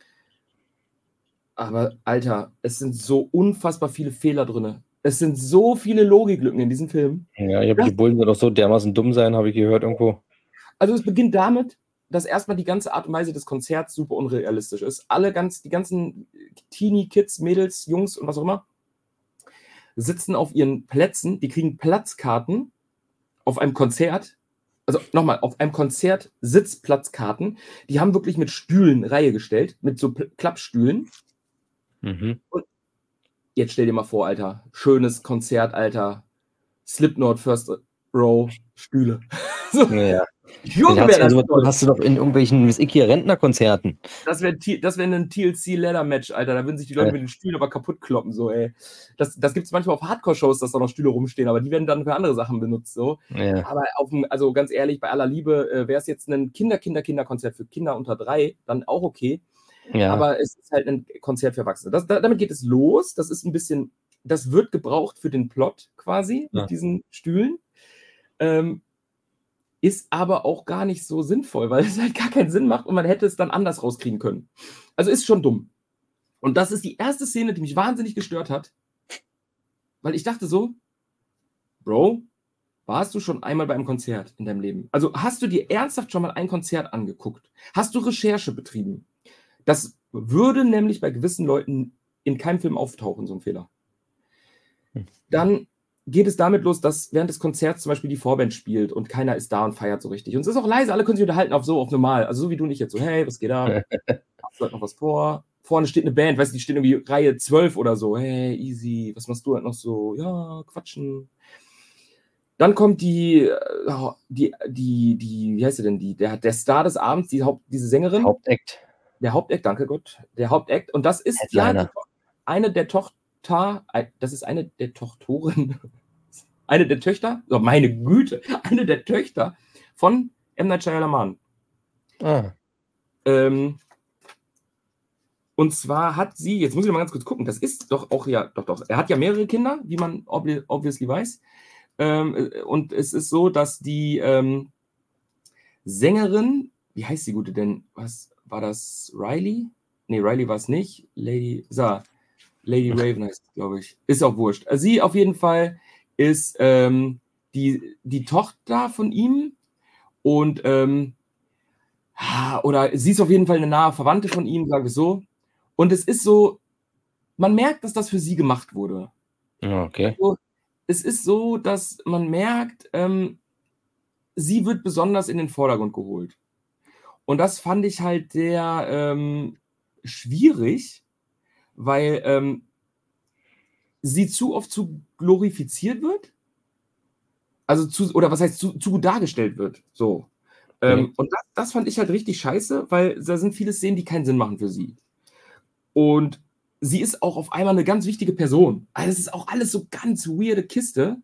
Aber, Alter, es sind so unfassbar viele Fehler drin. Es sind so viele Logiklücken in diesem Film. Ja, die Bullen sind auch so dermaßen dumm sein, habe ich gehört irgendwo. Also es beginnt damit, dass erstmal die ganze Art und Weise des Konzerts super unrealistisch ist. Die ganzen Teenie-Kids, Mädels, Jungs und was auch immer, sitzen auf ihren Plätzen, die kriegen Platzkarten auf einem Konzert, also nochmal, auf einem Konzert Sitzplatzkarten, die haben wirklich mit Stühlen Reihe gestellt, mit so Klappstühlen. Und jetzt stell dir mal vor, Alter, schönes Konzert, Alter, Slipknot, First Row, Stühle. So. Ja. Junge, hast du doch in irgendwelchen, Rentnerkonzerten. Das wäre ein TLC-Leather-Match, Alter. Da würden sich die Leute mit den Stühlen aber kaputt kloppen, so, ey. Das gibt es manchmal auf Hardcore-Shows, dass da noch Stühle rumstehen, aber die werden dann für andere Sachen benutzt, so. Ja. Aber also ganz ehrlich, bei aller Liebe, wäre es jetzt ein Kinderkonzert für Kinder unter 3, dann auch okay. Ja. Aber es ist halt ein Konzert für Erwachsene. Damit geht es los. Das ist ein bisschen, das wird gebraucht für den Plot quasi, mit diesen Stühlen. Ist aber auch gar nicht so sinnvoll, weil es halt gar keinen Sinn macht und man hätte es dann anders rauskriegen können. Also ist schon dumm. Und das ist die erste Szene, die mich wahnsinnig gestört hat, weil ich dachte so, Bro, warst du schon einmal bei einem Konzert in deinem Leben? Also hast du dir ernsthaft schon mal ein Konzert angeguckt? Hast du Recherche betrieben? Das würde nämlich bei gewissen Leuten in keinem Film auftauchen, so ein Fehler. Dann geht es damit los, dass während des Konzerts zum Beispiel die Vorband spielt und keiner ist da und feiert so richtig. Und es ist auch leise, alle können sich unterhalten auf normal. Also so wie du und ich jetzt so, hey, was geht ab? Hast du halt noch was vor? Vorne steht eine Band, weißt du, die steht irgendwie Reihe 12 oder so. Hey, easy, was machst du halt noch so? Ja, quatschen. Dann kommt wie heißt sie denn, der Star des Abends, diese Sängerin. Hauptakt. Der Hauptakt, danke Gott. Der Hauptakt. Und das ist, eine der das ist eine der Tochtoren, eine der Töchter, oh meine Güte, eine der Töchter von M. Night Shyamalan. Und zwar hat sie, jetzt muss ich mal ganz kurz gucken, das ist doch auch doch. Er hat ja mehrere Kinder, wie man obviously weiß. Und es ist so, dass die Sängerin, wie heißt die gute denn? Was war das? Riley? Nee, Riley war es nicht. Lady Raven heißt es, glaube ich. Ist auch wurscht. Also sie auf jeden Fall ist die Tochter von ihm und oder sie ist auf jeden Fall eine nahe Verwandte von ihm, sage ich so. Und es ist so, man merkt, dass das für sie gemacht wurde. Okay. Also, es ist so, dass man merkt, sie wird besonders in den Vordergrund geholt. Und das fand ich halt sehr schwierig, weil sie zu oft zu glorifiziert wird. Also oder was heißt zu gut dargestellt wird. So. Okay. Und das fand ich halt richtig scheiße, weil da sind viele Szenen, die keinen Sinn machen für sie. Und sie ist auch auf einmal eine ganz wichtige Person. Also es ist auch alles so ganz weirde Kiste.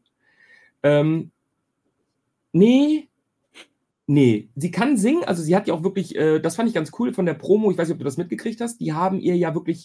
Nee, sie kann singen, also sie hat ja auch wirklich, das fand ich ganz cool von der Promo, ich weiß nicht, ob du das mitgekriegt hast, die haben ihr ja wirklich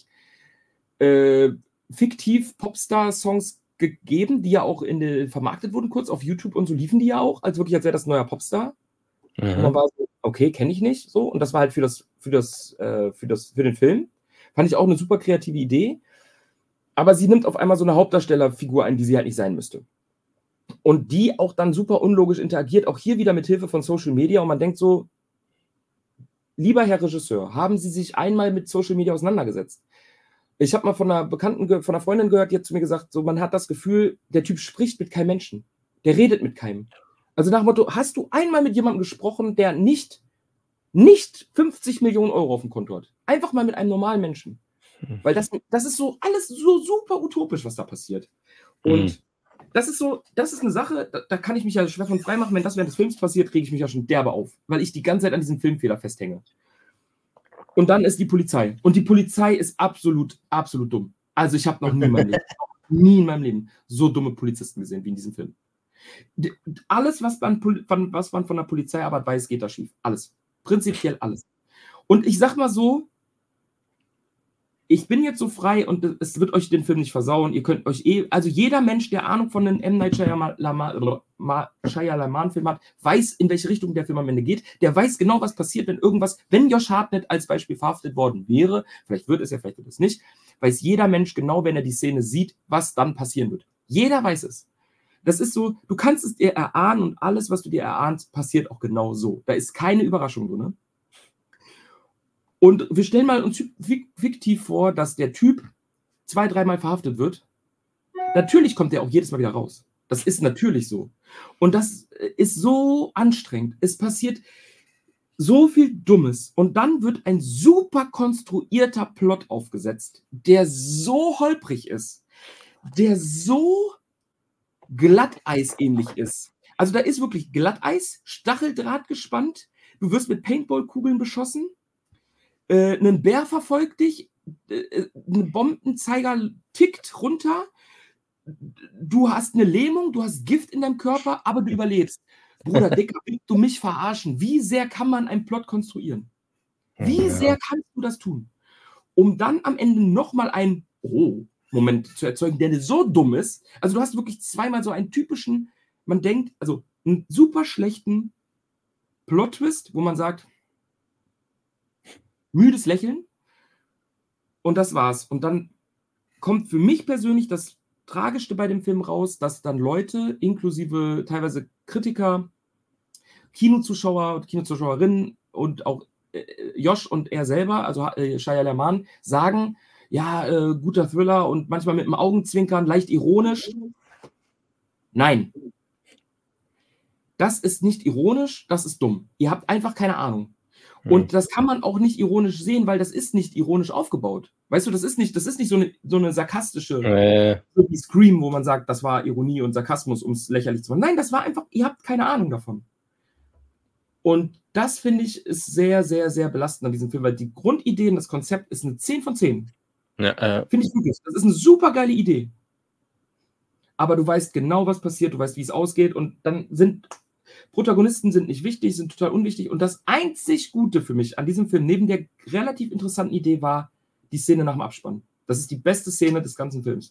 fiktiv Popstar-Songs gegeben, die ja auch vermarktet wurden, kurz auf YouTube und so liefen die ja auch, als wäre das neuer Popstar. Und man war so, okay, kenne ich nicht, so, und das war halt für den Film. Fand ich auch eine super kreative Idee. Aber sie nimmt auf einmal so eine Hauptdarstellerfigur ein, die sie halt nicht sein müsste. Und die auch dann super unlogisch interagiert, auch hier wieder mit Hilfe von Social Media. Und man denkt so, lieber Herr Regisseur, haben Sie sich einmal mit Social Media auseinandergesetzt? Ich habe mal von einer Freundin gehört, die hat zu mir gesagt, so, man hat das Gefühl, der Typ spricht mit keinem Menschen. Der redet mit keinem. Also nach dem Motto, hast du einmal mit jemandem gesprochen, der nicht 50 Millionen Euro auf dem Konto hat? Einfach mal mit einem normalen Menschen. Weil das ist so alles so super utopisch, was da passiert. Und das ist eine Sache, da kann ich mich ja schwer von frei machen. Wenn das während des Films passiert, rege ich mich ja schon derbe auf, weil ich die ganze Zeit an diesem Filmfehler festhänge. Und dann ist die Polizei. Und die Polizei ist absolut, absolut dumm. Also ich habe noch nie in meinem Leben so dumme Polizisten gesehen wie in diesem Film. Alles, was man von der Polizeiarbeit weiß, geht da schief. Alles. Prinzipiell alles. Und ich sag mal so, ich bin jetzt so frei und es wird euch den Film nicht versauen. Ihr könnt euch also jeder Mensch, der Ahnung von einem M. Night Shyamalan-Film hat, weiß, in welche Richtung der Film am Ende geht. Der weiß genau, was passiert, wenn Josh Hartnett als Beispiel verhaftet worden wäre, vielleicht wird es ja, vielleicht wird es nicht, weiß jeder Mensch genau, wenn er die Szene sieht, was dann passieren wird. Jeder weiß es. Das ist so, du kannst es dir erahnen und alles, was du dir erahnst, passiert auch genau so. Da ist keine Überraschung drin. Und wir stellen mal uns fiktiv vor, dass der Typ 2-3 Mal verhaftet wird. Natürlich kommt der auch jedes Mal wieder raus. Das ist natürlich so. Und das ist so anstrengend. Es passiert so viel Dummes. Und dann wird ein super konstruierter Plot aufgesetzt, der so holprig ist, der so Glatteisähnlich ist. Also da ist wirklich Glatteis, Stacheldraht gespannt, du wirst mit Paintball-Kugeln beschossen, ein Bär verfolgt dich, ein Bombenzeiger tickt runter, du hast eine Lähmung, du hast Gift in deinem Körper, aber du überlebst. Bruder, Dicker, willst du mich verarschen? Wie sehr kann man einen Plot konstruieren? Wie sehr kannst du das tun? Um dann am Ende nochmal einen Moment zu erzeugen, der so dumm ist. Also du hast wirklich zweimal so einen typischen, man denkt, also einen super schlechten Plot-Twist, wo man sagt, müdes Lächeln und das war's. Und dann kommt für mich persönlich das Tragischste bei dem Film raus, dass dann Leute, inklusive teilweise Kritiker, Kinozuschauer und Kinozuschauerinnen und auch Josh und er selber, also Shyamalan, sagen, ja, guter Thriller und manchmal mit dem Augenzwinkern, leicht ironisch. Nein. Das ist nicht ironisch, das ist dumm. Ihr habt einfach keine Ahnung. Und das kann man auch nicht ironisch sehen, weil das ist nicht ironisch aufgebaut. Weißt du, das ist nicht so eine sarkastische wie Scream, wo man sagt, das war Ironie und Sarkasmus, um es lächerlich zu machen. Nein, das war einfach, ihr habt keine Ahnung davon. Und das, finde ich, ist sehr, sehr, sehr belastend an diesem Film, weil die Grundidee und das Konzept ist eine 10 von 10. Ja, Finde ich wirklich. Das ist eine super geile Idee. Aber du weißt genau, was passiert, du weißt, wie es ausgeht und dann sind Protagonisten sind nicht wichtig, sind total unwichtig und das einzig Gute für mich an diesem Film, neben der relativ interessanten Idee, war die Szene nach dem Abspann. Das ist die beste Szene des ganzen Films.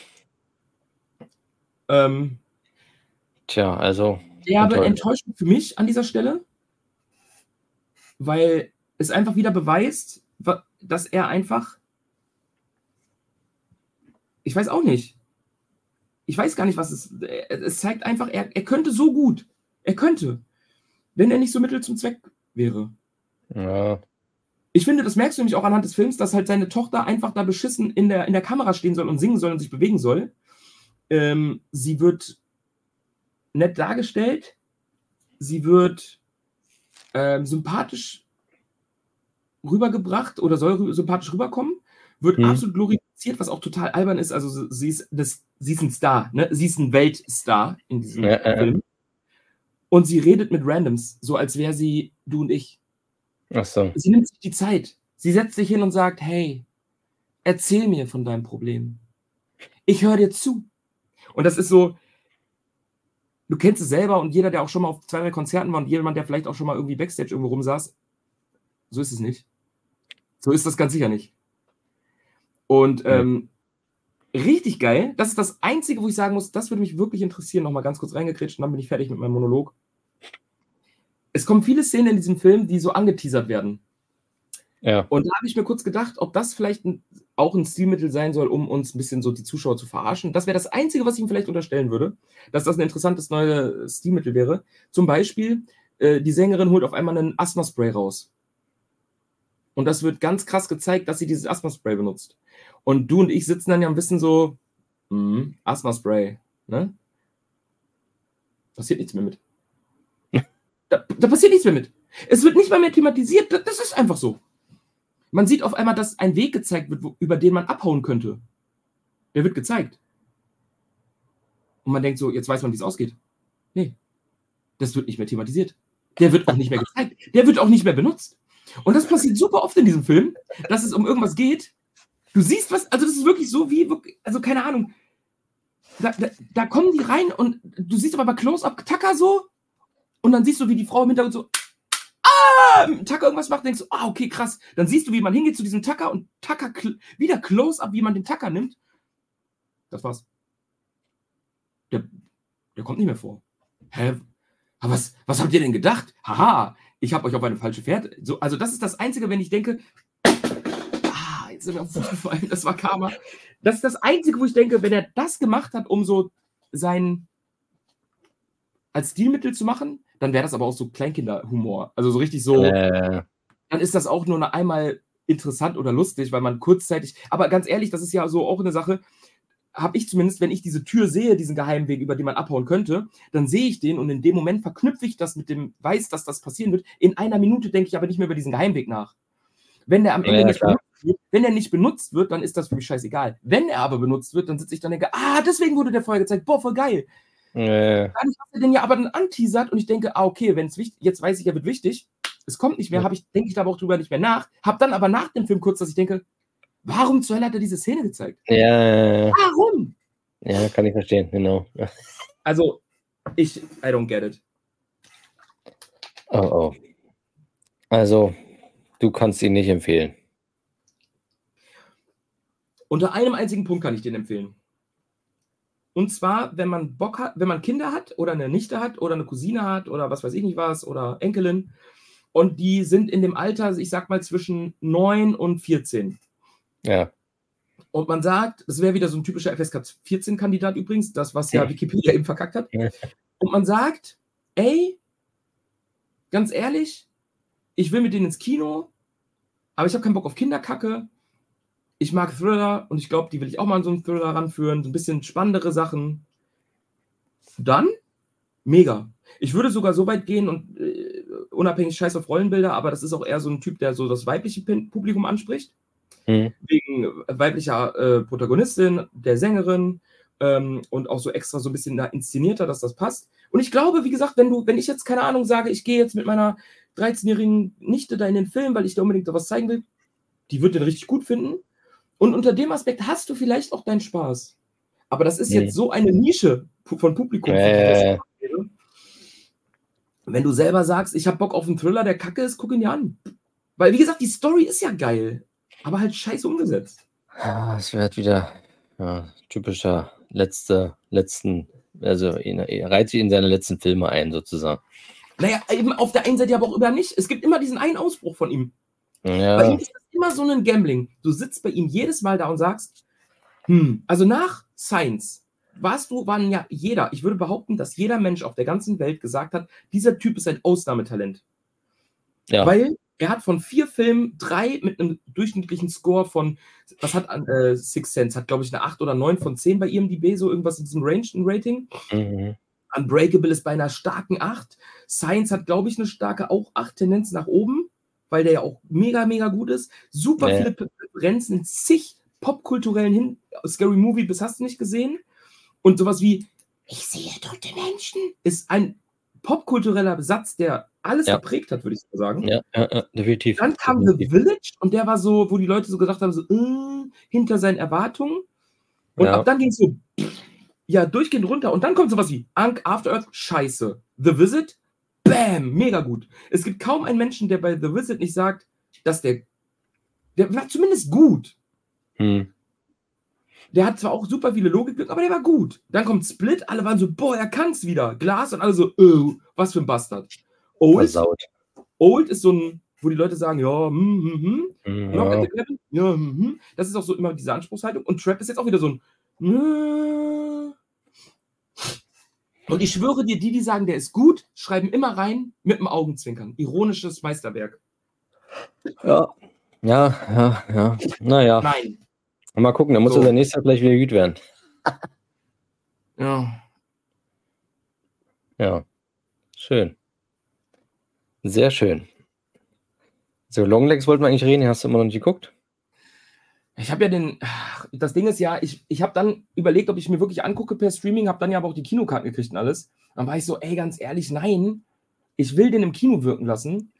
Tja, also. Derbe Enttäuschung für mich an dieser Stelle, weil es einfach wieder beweist, dass er einfach, ich weiß auch nicht, ich weiß gar nicht, was es zeigt einfach, er könnte so gut, er könnte, wenn er nicht so Mittel zum Zweck wäre. Ja. Ich finde, das merkst du nämlich auch anhand des Films, dass halt seine Tochter einfach da beschissen in der Kamera stehen soll und singen soll und sich bewegen soll. Sie wird nett dargestellt, sie wird sympathisch rübergebracht oder soll sympathisch rüberkommen, wird absolut glorifiziert, was auch total albern ist. Also sie ist ein Star, ne? Sie ist ein Weltstar in diesem Film. Und sie redet mit Randoms, so als wäre sie du und ich. Ach so. Sie nimmt sich die Zeit. Sie setzt sich hin und sagt, hey, erzähl mir von deinem Problem. Ich höre dir zu. Und das ist so, du kennst es selber und jeder, der auch schon mal auf 2, 3 Konzerten war und jemand, der vielleicht auch schon mal irgendwie Backstage irgendwo rumsaß, so ist es nicht. So ist das ganz sicher nicht. Und richtig geil. Das ist das Einzige, wo ich sagen muss, das würde mich wirklich interessieren. Nochmal ganz kurz reingekretscht und dann bin ich fertig mit meinem Monolog. Es kommen viele Szenen in diesem Film, die so angeteasert werden. Ja. Und da habe ich mir kurz gedacht, ob das vielleicht auch ein Stilmittel sein soll, um uns ein bisschen so die Zuschauer zu verarschen. Das wäre das Einzige, was ich ihm vielleicht unterstellen würde, dass das ein interessantes neues Stilmittel wäre. Zum Beispiel, die Sängerin holt auf einmal einen Asthma-Spray raus. Und das wird ganz krass gezeigt, dass sie dieses Asthma-Spray benutzt. Und du und ich sitzen dann ja ein bisschen so, Asthma-Spray, ne? Passiert nichts mehr mit. Da passiert nichts mehr mit. Es wird nicht mal mehr thematisiert. Das ist einfach so. Man sieht auf einmal, dass ein Weg gezeigt wird, über den man abhauen könnte. Der wird gezeigt. Und man denkt so, jetzt weiß man, wie es ausgeht. Nee. Das wird nicht mehr thematisiert. Der wird auch nicht mehr gezeigt. Der wird auch nicht mehr benutzt. Und das passiert super oft in diesem Film, dass es um irgendwas geht. Du siehst was, also das ist wirklich so wie, also keine Ahnung. Da kommen die rein und du siehst aber bei Close-Up Tucker so und dann siehst du, wie die Frau im Hintergrund so Tucker irgendwas macht, denkst du, okay, krass. Dann siehst du, wie man hingeht zu diesem Tucker und Tucker wieder Close-Up, wie man den Tucker nimmt. Das war's. Der kommt nicht mehr vor. Hä? Aber was habt ihr denn gedacht? Haha, ich habe euch auf eine falsche Fährte. So, also das ist das Einzige, wenn ich denke, jetzt sind wir auf den Fuß gefallen, das war Karma. Das ist das Einzige, wo ich denke, wenn er das gemacht hat, um so sein als Stilmittel zu machen, dann wäre das aber auch so Kleinkinderhumor. Also so richtig so, dann ist das auch nur einmal interessant oder lustig, weil man kurzzeitig, aber ganz ehrlich, das ist ja so auch eine Sache, habe ich zumindest, wenn ich diese Tür sehe, diesen geheimen Weg, über den man abhauen könnte, dann sehe ich den und in dem Moment verknüpfe ich das mit dem, weiß, dass das passieren wird. In einer Minute denke ich aber nicht mehr über diesen Geheimweg nach. Wenn der am Ende nicht benutzt wird, dann ist das für mich scheißegal. Wenn er aber benutzt wird, dann sitze ich dann und denke, deswegen wurde der vorher gezeigt, voll geil. Dann hast du den ja aber dann anteasert und ich denke, okay, wenn es wichtig, jetzt weiß ich, er wird wichtig, es kommt nicht mehr, denke ich da aber auch drüber nicht mehr nach, habe dann aber nach dem Film kurz, dass ich denke, warum zur Hölle hat er diese Szene gezeigt? Ja. Warum? Ja, kann ich verstehen, genau. Also, I don't get it. Oh. Also, du kannst ihn nicht empfehlen. Unter einem einzigen Punkt kann ich den empfehlen. Und zwar, wenn man Bock hat, wenn man Kinder hat oder eine Nichte hat oder eine Cousine hat oder was weiß ich nicht was oder Enkelin und die sind in dem Alter, ich sag mal zwischen 9 und 14. Ja. Und man sagt, das wäre wieder so ein typischer FSK 14-Kandidat übrigens, das, was ja Wikipedia eben verkackt hat. Und man sagt, ey, ganz ehrlich, ich will mit denen ins Kino, aber ich habe keinen Bock auf Kinderkacke. Ich mag Thriller und ich glaube, die will ich auch mal an so einen Thriller ranführen, so ein bisschen spannendere Sachen. Dann mega. Ich würde sogar so weit gehen und unabhängig scheiß auf Rollenbilder, aber das ist auch eher so ein Typ, der so das weibliche Publikum anspricht. Wegen weiblicher Protagonistin, der Sängerin und auch so extra so ein bisschen inszenierter, dass das passt. Und ich glaube, wie gesagt, wenn ich jetzt, keine Ahnung, sage, ich gehe jetzt mit meiner 13-jährigen Nichte da in den Film, weil ich da unbedingt was zeigen will, die wird den richtig gut finden. Und unter dem Aspekt hast du vielleicht auch deinen Spaß. Aber das ist jetzt so eine Nische von Publikum. Wenn du selber sagst, ich habe Bock auf einen Thriller, der kacke ist, guck ihn dir an. Weil, wie gesagt, die Story ist ja geil, aber halt scheiße umgesetzt. Ja, es wird wieder typischer also er reiht sich in seine letzten Filme ein, sozusagen. Naja, eben auf der einen Seite aber auch über nicht. Es gibt immer diesen einen Ausbruch von ihm. Ja. Bei ihm ist das immer so ein Gambling. Du sitzt bei ihm jedes Mal da und sagst, also nach Science waren ja jeder, ich würde behaupten, dass jeder Mensch auf der ganzen Welt gesagt hat, dieser Typ ist ein Ausnahmetalent. Ja. Weil er hat von 4 Filmen 3 mit einem durchschnittlichen Score von, was hat Sixth Sense? Hat, glaube ich, eine 8 oder 9 von 10 bei IMDb, so irgendwas in diesem Range, ein Rating. Unbreakable ist bei einer starken 8. Science hat, glaube ich, eine starke auch 8, Tendenz nach oben, weil der ja auch mega, mega gut ist. Super viele Präferenzen in zig popkulturellen Scary Movie, bis hast du nicht gesehen. Und sowas wie, ich sehe tote Menschen, ist ein popkultureller Besatz, der alles geprägt hat, würde ich sagen. Ja, definitiv. Dann kam The Village und der war so, wo die Leute so gesagt haben, so hinter seinen Erwartungen. Und ab dann ging es so, durchgehend runter. Und dann kommt sowas wie Ankh, After Earth, scheiße. The Visit, bam, mega gut. Es gibt kaum einen Menschen, der bei The Visit nicht sagt, dass der war zumindest gut. Der hat zwar auch super viele Logiklücken, aber der war gut. Dann kommt Split, alle waren so, boah, er kann's wieder. Glas und alle so, was für ein Bastard. Old ist so ein, wo die Leute sagen, das ist auch so immer diese Anspruchshaltung. Und Trap ist jetzt auch wieder so ein und ich schwöre dir, die sagen, der ist gut, schreiben immer rein mit dem Augenzwinkern. Ironisches Meisterwerk. Ja. Naja. Nein. Mal gucken, dann muss er nächstes Jahr gleich wieder gut werden. Ja. Schön. Sehr schön. So, Longlegs wollten wir eigentlich reden, hast du immer noch nicht geguckt? Ich habe ja das Ding ist ja, ich habe dann überlegt, ob ich mir wirklich angucke per Streaming, habe dann ja aber auch die Kinokarten gekriegt und alles. Dann war ich so, ey, ganz ehrlich, nein, ich will den im Kino wirken lassen.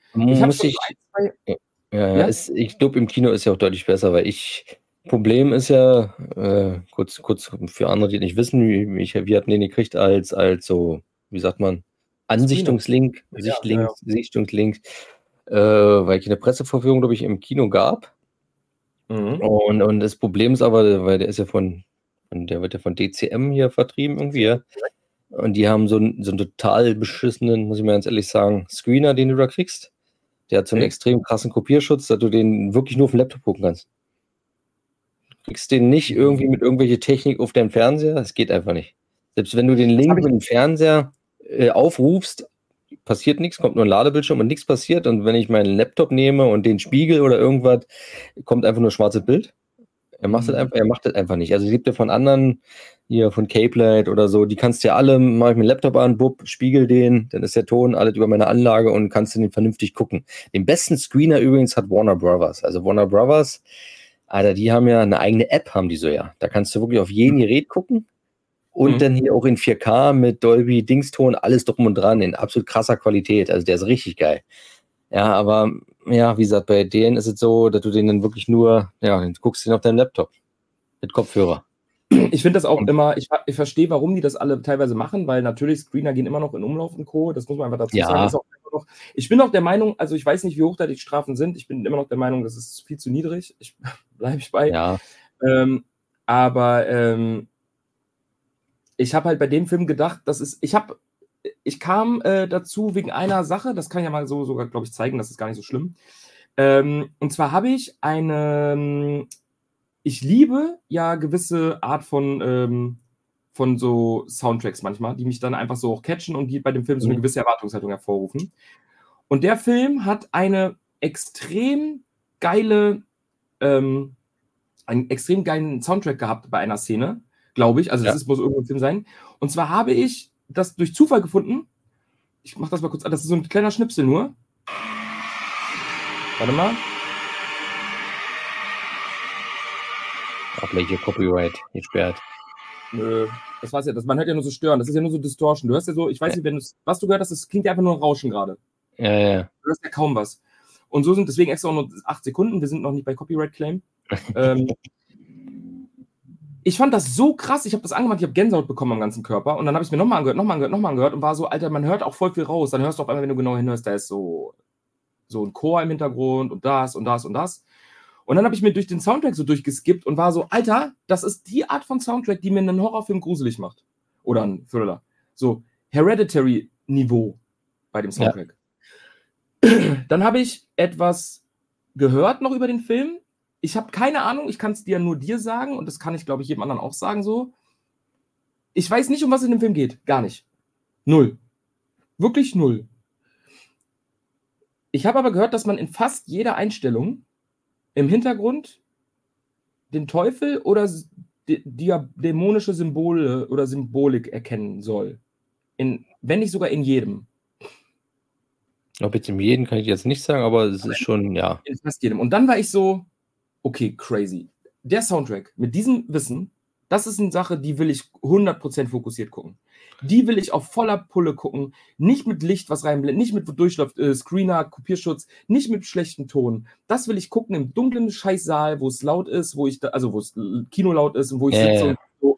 Ich glaube, im Kino ist ja auch deutlich besser, weil Problem ist ja, kurz für andere, die nicht wissen, wir hatten den gekriegt als so, wie sagt man, Ansichtungslink, Sichtungslink, weil ich eine Pressevorführung, glaube ich, im Kino gab. Und das Problem ist aber, weil der ist ja der wird ja von DCM hier vertrieben irgendwie, ja. Und die haben so einen total beschissenen, muss ich mal ganz ehrlich sagen, Screener, den du da kriegst. Der hat so einen extrem krassen Kopierschutz, dass du den wirklich nur auf dem Laptop gucken kannst. Du kriegst den nicht irgendwie mit irgendwelcher Technik auf deinem Fernseher, das geht einfach nicht. Selbst wenn du den Link mit dem Fernseher aufrufst, passiert nichts, kommt nur ein Ladebildschirm und nichts passiert. Und wenn ich meinen Laptop nehme und den Spiegel oder irgendwas, kommt einfach nur schwarzes Bild. Er macht das einfach nicht. Also es gibt ja von anderen, hier von Cape-Light oder so, die kannst du ja alle, mache ich mir den Laptop an, spiegel den, dann ist der Ton alles über meine Anlage und kannst du den vernünftig gucken. Den besten Screener übrigens hat Warner Brothers. Also Warner Brothers, Alter, die haben ja eine eigene App, haben die so, ja. Da kannst du wirklich auf jeden Gerät gucken. Und dann hier auch in 4K mit Dolby, Dingston, alles drum und dran, in absolut krasser Qualität. Also der ist richtig geil. Ja, aber ja, wie gesagt, bei denen ist es so, dass du den dann wirklich nur, dann guckst du den auf deinem Laptop mit Kopfhörer. Ich finde das auch immer, ich verstehe, warum die das alle teilweise machen, weil natürlich Screener gehen immer noch in Umlauf und Co., das muss man einfach dazu sagen. Ich bin auch der Meinung, also ich weiß nicht, wie hoch da die Strafen sind, ich bin immer noch der Meinung, das ist viel zu niedrig, bleibe bei. Ja. Ich habe halt bei dem Film gedacht, ich kam dazu wegen einer Sache, das kann ich ja mal so sogar, glaube ich, zeigen, das ist gar nicht so schlimm. Und zwar habe ich ich liebe ja gewisse Art von so Soundtracks manchmal, die mich dann einfach so auch catchen und die bei dem Film so eine gewisse Erwartungshaltung hervorrufen. Und der Film hat einen extrem geilen Soundtrack gehabt bei einer Szene, glaube ich. Also das muss irgendwo ein Film sein. Und zwar habe ich das durch Zufall gefunden. Ich mache das mal kurz an. Das ist so ein kleiner Schnipsel nur. Warte mal. Gleich hier Copyright gesperrt. Nö, das war's ja. Man hört ja nur so Stören. Das ist ja nur so Distortion. Du hörst ja so, ich weiß nicht, was du gehört hast, das klingt ja einfach nur Rauschen gerade. Ja. Du hörst ja kaum was. Und so sind deswegen extra auch nur 8 Sekunden. Wir sind noch nicht bei Copyright Claim. ich fand das so krass, ich habe das angemacht, ich habe Gänsehaut bekommen am ganzen Körper und dann habe ich mir nochmal angehört und war so, Alter, man hört auch voll viel raus. Dann hörst du auf einmal, wenn du genau hinhörst, da ist so ein Chor im Hintergrund und das und das und das. Und dann habe ich mir durch den Soundtrack so durchgeskippt und war so, Alter, das ist die Art von Soundtrack, die mir einen Horrorfilm gruselig macht. Oder einen Thriller. So Hereditary-Niveau bei dem Soundtrack. Ja. Dann habe ich etwas gehört noch über den Film. Ich habe keine Ahnung, ich kann es nur dir sagen und das kann ich, glaube ich, jedem anderen auch sagen so. Ich weiß nicht, um was es in dem Film geht. Gar nicht. Null. Wirklich null. Ich habe aber gehört, dass man in fast jeder Einstellung im Hintergrund den Teufel oder dämonische Symbole oder Symbolik erkennen soll. Wenn nicht sogar in jedem. Ob jetzt in jedem kann ich jetzt nicht sagen, aber es ist schon, ja. In fast jedem. Und dann war ich so, okay, crazy. Der Soundtrack mit diesem Wissen, das ist eine Sache, die will ich 100% fokussiert gucken. Die will ich auf voller Pulle gucken. Nicht mit Licht, was reinblendet, nicht mit Durchläuft, Screener, Kopierschutz, nicht mit schlechtem Ton. Das will ich gucken im dunklen Scheißsaal, wo es laut ist, wo es Kino laut ist und wo ich sitze und so,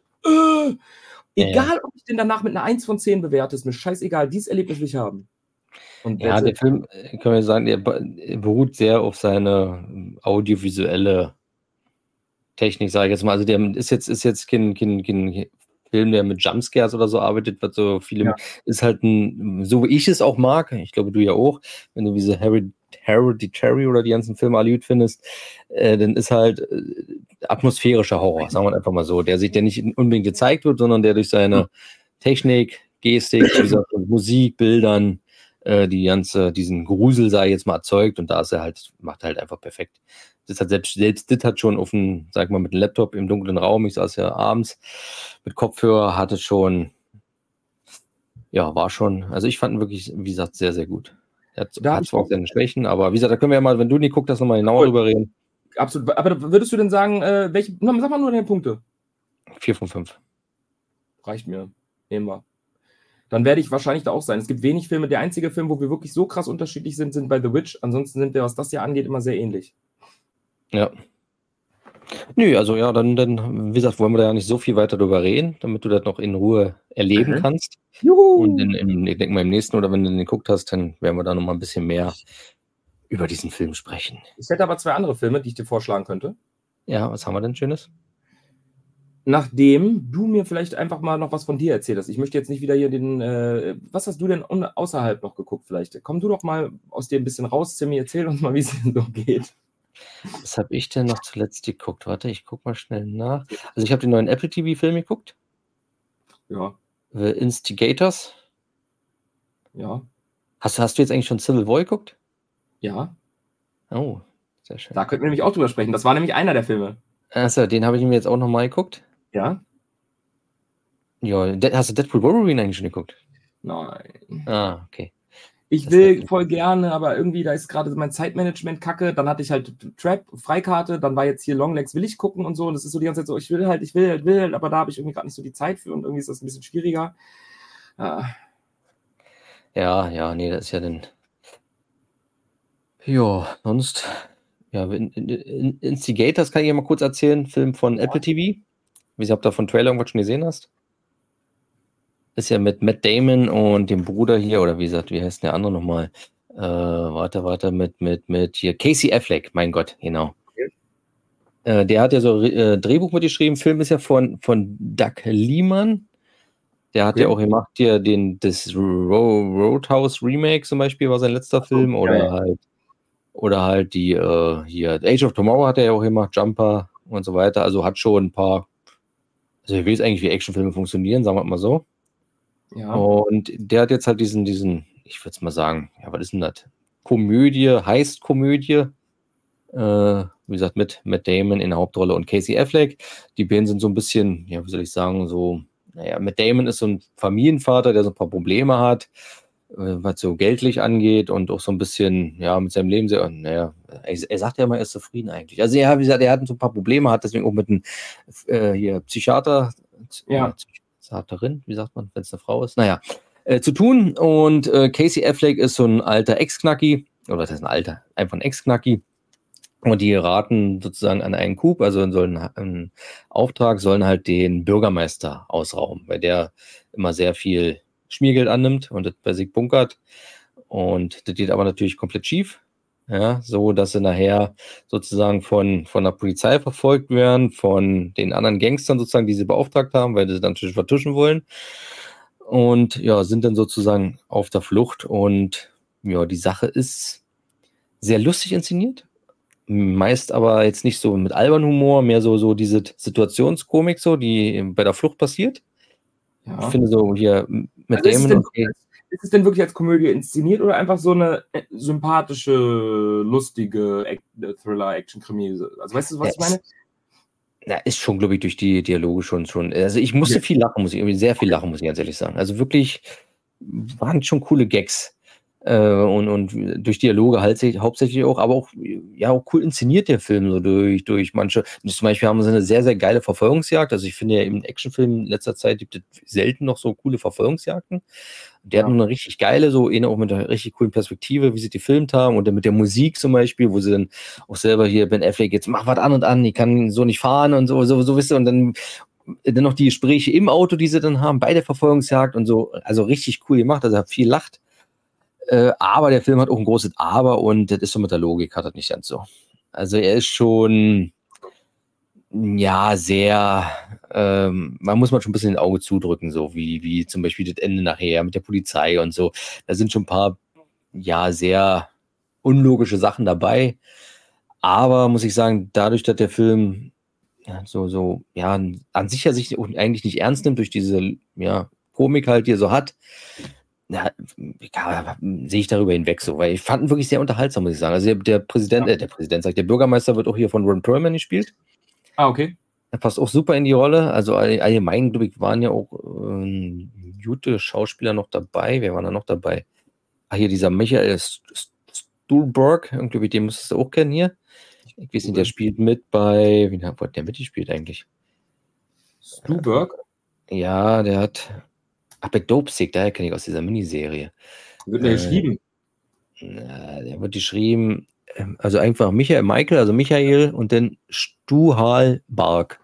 egal, ob ich den danach mit einer 1 von 10 bewerte, ist mir scheißegal. Dieses Erlebnis will ich haben. Und ja, der Film, können wir sagen, der beruht sehr auf seine audiovisuelle Technik, sage ich jetzt mal. Also der ist jetzt kein Film, der mit Jumpscares oder so arbeitet, was so viele, ist halt so wie ich es auch mag, ich glaube du ja auch, wenn du diese Hereditary oder die ganzen Filme alle gut findest, dann ist halt atmosphärischer Horror, sagen wir einfach mal so, der nicht unbedingt gezeigt wird, sondern der durch seine Technik, Gestik, wie gesagt, Musik, Bildern, diesen Grusel, sei jetzt mal, erzeugt und da ist macht halt einfach perfekt. Das hat selbst das hat schon sag mal, mit dem Laptop im dunklen Raum, ich saß ja abends mit Kopfhörer, hatte schon, war schon, also ich fand ihn wirklich, wie gesagt, sehr, sehr gut. Er hat zwar auch seine Schwächen, aber wie gesagt, da können wir ja mal, wenn du nie guckst, das nochmal genauer drüber reden. Absolut, aber würdest du denn sagen, sag mal nur deine Punkte. 4 von 5. Reicht mir, nehmen wir. Dann werde ich wahrscheinlich da auch sein. Es gibt wenig Filme. Der einzige Film, wo wir wirklich so krass unterschiedlich sind bei The Witch. Ansonsten sind wir, was das hier angeht, immer sehr ähnlich. Ja. Nö, also ja, dann, wie gesagt, wollen wir da ja nicht so viel weiter drüber reden, damit du das noch in Ruhe erleben kannst. Juhu. Und ich denke mal im nächsten oder wenn du den geguckt hast, dann werden wir da noch mal ein bisschen mehr über diesen Film sprechen. Ich hätte aber 2 andere Filme, die ich dir vorschlagen könnte. Ja, was haben wir denn Schönes? Nachdem du mir vielleicht einfach mal noch was von dir erzählt hast. Ich möchte jetzt nicht wieder hier was hast du denn außerhalb noch geguckt vielleicht? Komm du doch mal aus dir ein bisschen raus, Timmy, erzähl uns mal, wie es denn so geht. Was habe ich denn noch zuletzt geguckt? Warte, ich guck mal schnell nach. Also ich habe den neuen Apple TV-Film geguckt. Ja. The Instigators. Ja. Hast du jetzt eigentlich schon Civil War geguckt? Ja. Oh, sehr schön. Da könnten wir nämlich auch drüber sprechen. Das war nämlich einer der Filme. Achso, den habe ich mir jetzt auch nochmal geguckt. Ja. Ja, hast du Deadpool Wolverine eigentlich schon geguckt? Nein. Ah, okay. Ich will voll gerne, aber irgendwie, da ist gerade mein Zeitmanagement kacke. Dann hatte ich halt Trap, Freikarte, dann war jetzt hier Longlegs, will ich gucken und so. Und das ist so die ganze Zeit so, ich will halt, aber da habe ich irgendwie gerade nicht so die Zeit für und irgendwie ist das ein bisschen schwieriger. Ja, nee, das ist ja dann. Ja, sonst. Ja, Instigators kann ich ja mal kurz erzählen. Film von Apple TV. Wie ob du davon Trailer irgendwas schon gesehen hast? Ist ja mit Matt Damon und dem Bruder hier, oder wie gesagt, wie heißt der andere nochmal? Warte, mit hier Casey Affleck, mein Gott, genau. Okay. Der hat ja so Drehbuch mitgeschrieben. Film ist ja von Doug Liman. Der hat ja auch gemacht hier das Roadhouse Remake zum Beispiel, war sein letzter Film. Oder halt die hier Age of Tomorrow hat er ja auch gemacht, Jumper und so weiter. Also hat schon ein paar, also ich weiß eigentlich, wie Actionfilme funktionieren, sagen wir mal so. Ja. Und der hat jetzt halt diesen, ich würde es mal sagen, ja, was ist denn das? Heist-Komödie, wie gesagt, mit Matt Damon in der Hauptrolle und Casey Affleck. Die beiden sind so ein bisschen, ja, wie soll ich sagen, so, naja, Matt Damon ist so ein Familienvater, der so ein paar Probleme hat, was so geldlich angeht und auch so ein bisschen, ja, mit seinem Leben sehr, naja, er sagt ja immer, er ist zufrieden eigentlich. Also ja, wie gesagt, er hat so ein paar Probleme, hat deswegen auch mit einem hier Psychiater, Psychiaterin, wie sagt man, wenn es eine Frau ist, naja, zu tun. Und Casey Affleck ist so ein alter Ex-Knacki, oder das ist ein alter, einfach ein Ex-Knacki. Und die raten sozusagen an einen Coup, also sollen einen Auftrag, sollen halt den Bürgermeister ausrauben, weil der immer sehr viel Schmiergeld annimmt und das bei sich bunkert. Und das geht aber natürlich komplett schief. Ja, so dass sie nachher sozusagen von der Polizei verfolgt werden, von den anderen Gangstern sozusagen, die sie beauftragt haben, weil sie dann natürlich vertuschen wollen. Und ja, sind dann sozusagen auf der Flucht. Und ja, die Sache ist sehr lustig inszeniert. Meist aber jetzt nicht so mit albernem Humor, mehr so diese Situationskomik, so, die bei der Flucht passiert. Ja. Ich finde so hier mit Also Damon ist es denn wirklich als Komödie inszeniert oder einfach so eine sympathische, lustige Thriller-Action-Krimi? Also weißt du, was ich meine? Na, ist schon, glaube ich, durch die Dialoge schon. Also ich musste viel lachen, sehr viel lachen, muss ich ganz ehrlich sagen. Also wirklich waren schon coole Gags. Und durch Dialoge hauptsächlich auch, aber auch, ja, auch cool inszeniert der Film, so durch manche. Zum Beispiel haben sie eine sehr, sehr geile Verfolgungsjagd. Also ich finde ja im Actionfilm in letzter Zeit gibt es selten noch so coole Verfolgungsjagden. Der hat eine richtig geile, so auch mit einer richtig coolen Perspektive, wie sie die gefilmt haben und dann mit der Musik zum Beispiel, wo sie dann auch selber hier, Ben Affleck, jetzt mach was an und an, ich kann so nicht fahren und so wisst ihr, und dann noch die Gespräche im Auto, die sie dann haben, bei der Verfolgungsjagd und so, also richtig cool gemacht, also hat viel lacht. Aber der Film hat auch ein großes Aber und das ist so mit der Logik, hat das nicht ganz so. Also er ist schon, ja, sehr, man muss schon ein bisschen ein Auge zudrücken, so wie zum Beispiel das Ende nachher mit der Polizei und so. Da sind schon ein paar, ja, sehr unlogische Sachen dabei. Aber muss ich sagen, dadurch, dass der Film ja, an sich ja sich eigentlich nicht ernst nimmt durch diese, ja, Komik halt, die er so hat, ja, sehe ich darüber hinweg so, weil ich fand ihn wirklich sehr unterhaltsam, muss ich sagen. Also der Bürgermeister wird auch hier von Ron Perlman gespielt. Ah, okay. Er passt auch super in die Rolle. Also allgemein, glaube ich, waren ja auch gute Schauspieler noch dabei. Wer war da noch dabei? Ah, hier dieser Michael Stuhlberg, irgendwie, den müsstest du auch kennen hier. Ich weiß nicht, der spielt mit bei, wie hat der mitgespielt eigentlich? Stuhlberg? Ja, der hat, bei Dopesick, daher kenne ich aus dieser Miniserie. Wird der geschrieben? Der wird geschrieben, also einfach Michael und dann Stuhlbarg.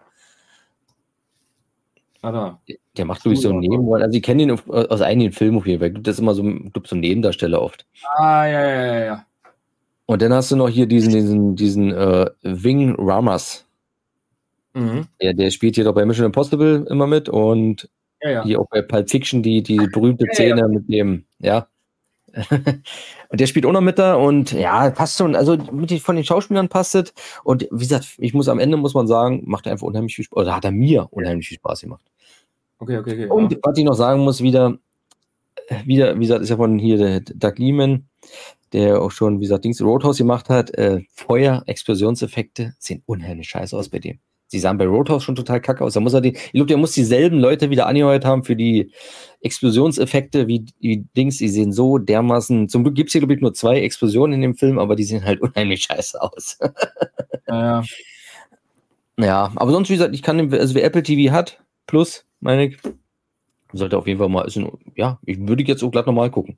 Ah, da. Der macht, glaube ich, so einen Nebenrollen. Also ich kenne ihn aus einigen Filmen auf jeden Fall. Gibt es immer so einen Nebendarsteller oft. Ah, ja. Und dann hast du noch hier diesen Ving Rhames. Mhm. Der spielt hier doch bei Mission Impossible immer mit und hier auch bei Pulp Fiction die berühmte Szene mit dem, ja. Und der spielt auch noch mit da und ja, passt schon, also von den Schauspielern passt es. Und wie gesagt, am Ende muss man sagen, macht er einfach unheimlich viel Spaß, oder hat er mir unheimlich viel Spaß gemacht. Okay. Und was ich noch sagen muss, wieder, wie gesagt, ist ja von hier der Doug Liman, der auch schon, wie gesagt, Roadhouse gemacht hat. Feuer, Explosionseffekte sehen unheimlich scheiße aus bei dem. Sie sahen bei Roadhouse schon total kacke aus. Ich glaube, der muss dieselben Leute wieder angeheuert haben für die Explosionseffekte wie Dings. Die sehen so dermaßen. Zum Glück gibt es hier, glaube ich, nur 2 Explosionen in dem Film, aber die sehen halt unheimlich scheiße aus. Ja. Ja, aber sonst, wie gesagt, also wer Apple TV hat, plus, meine ich, sollte auf jeden Fall mal, ja, ich würde jetzt auch glatt nochmal gucken.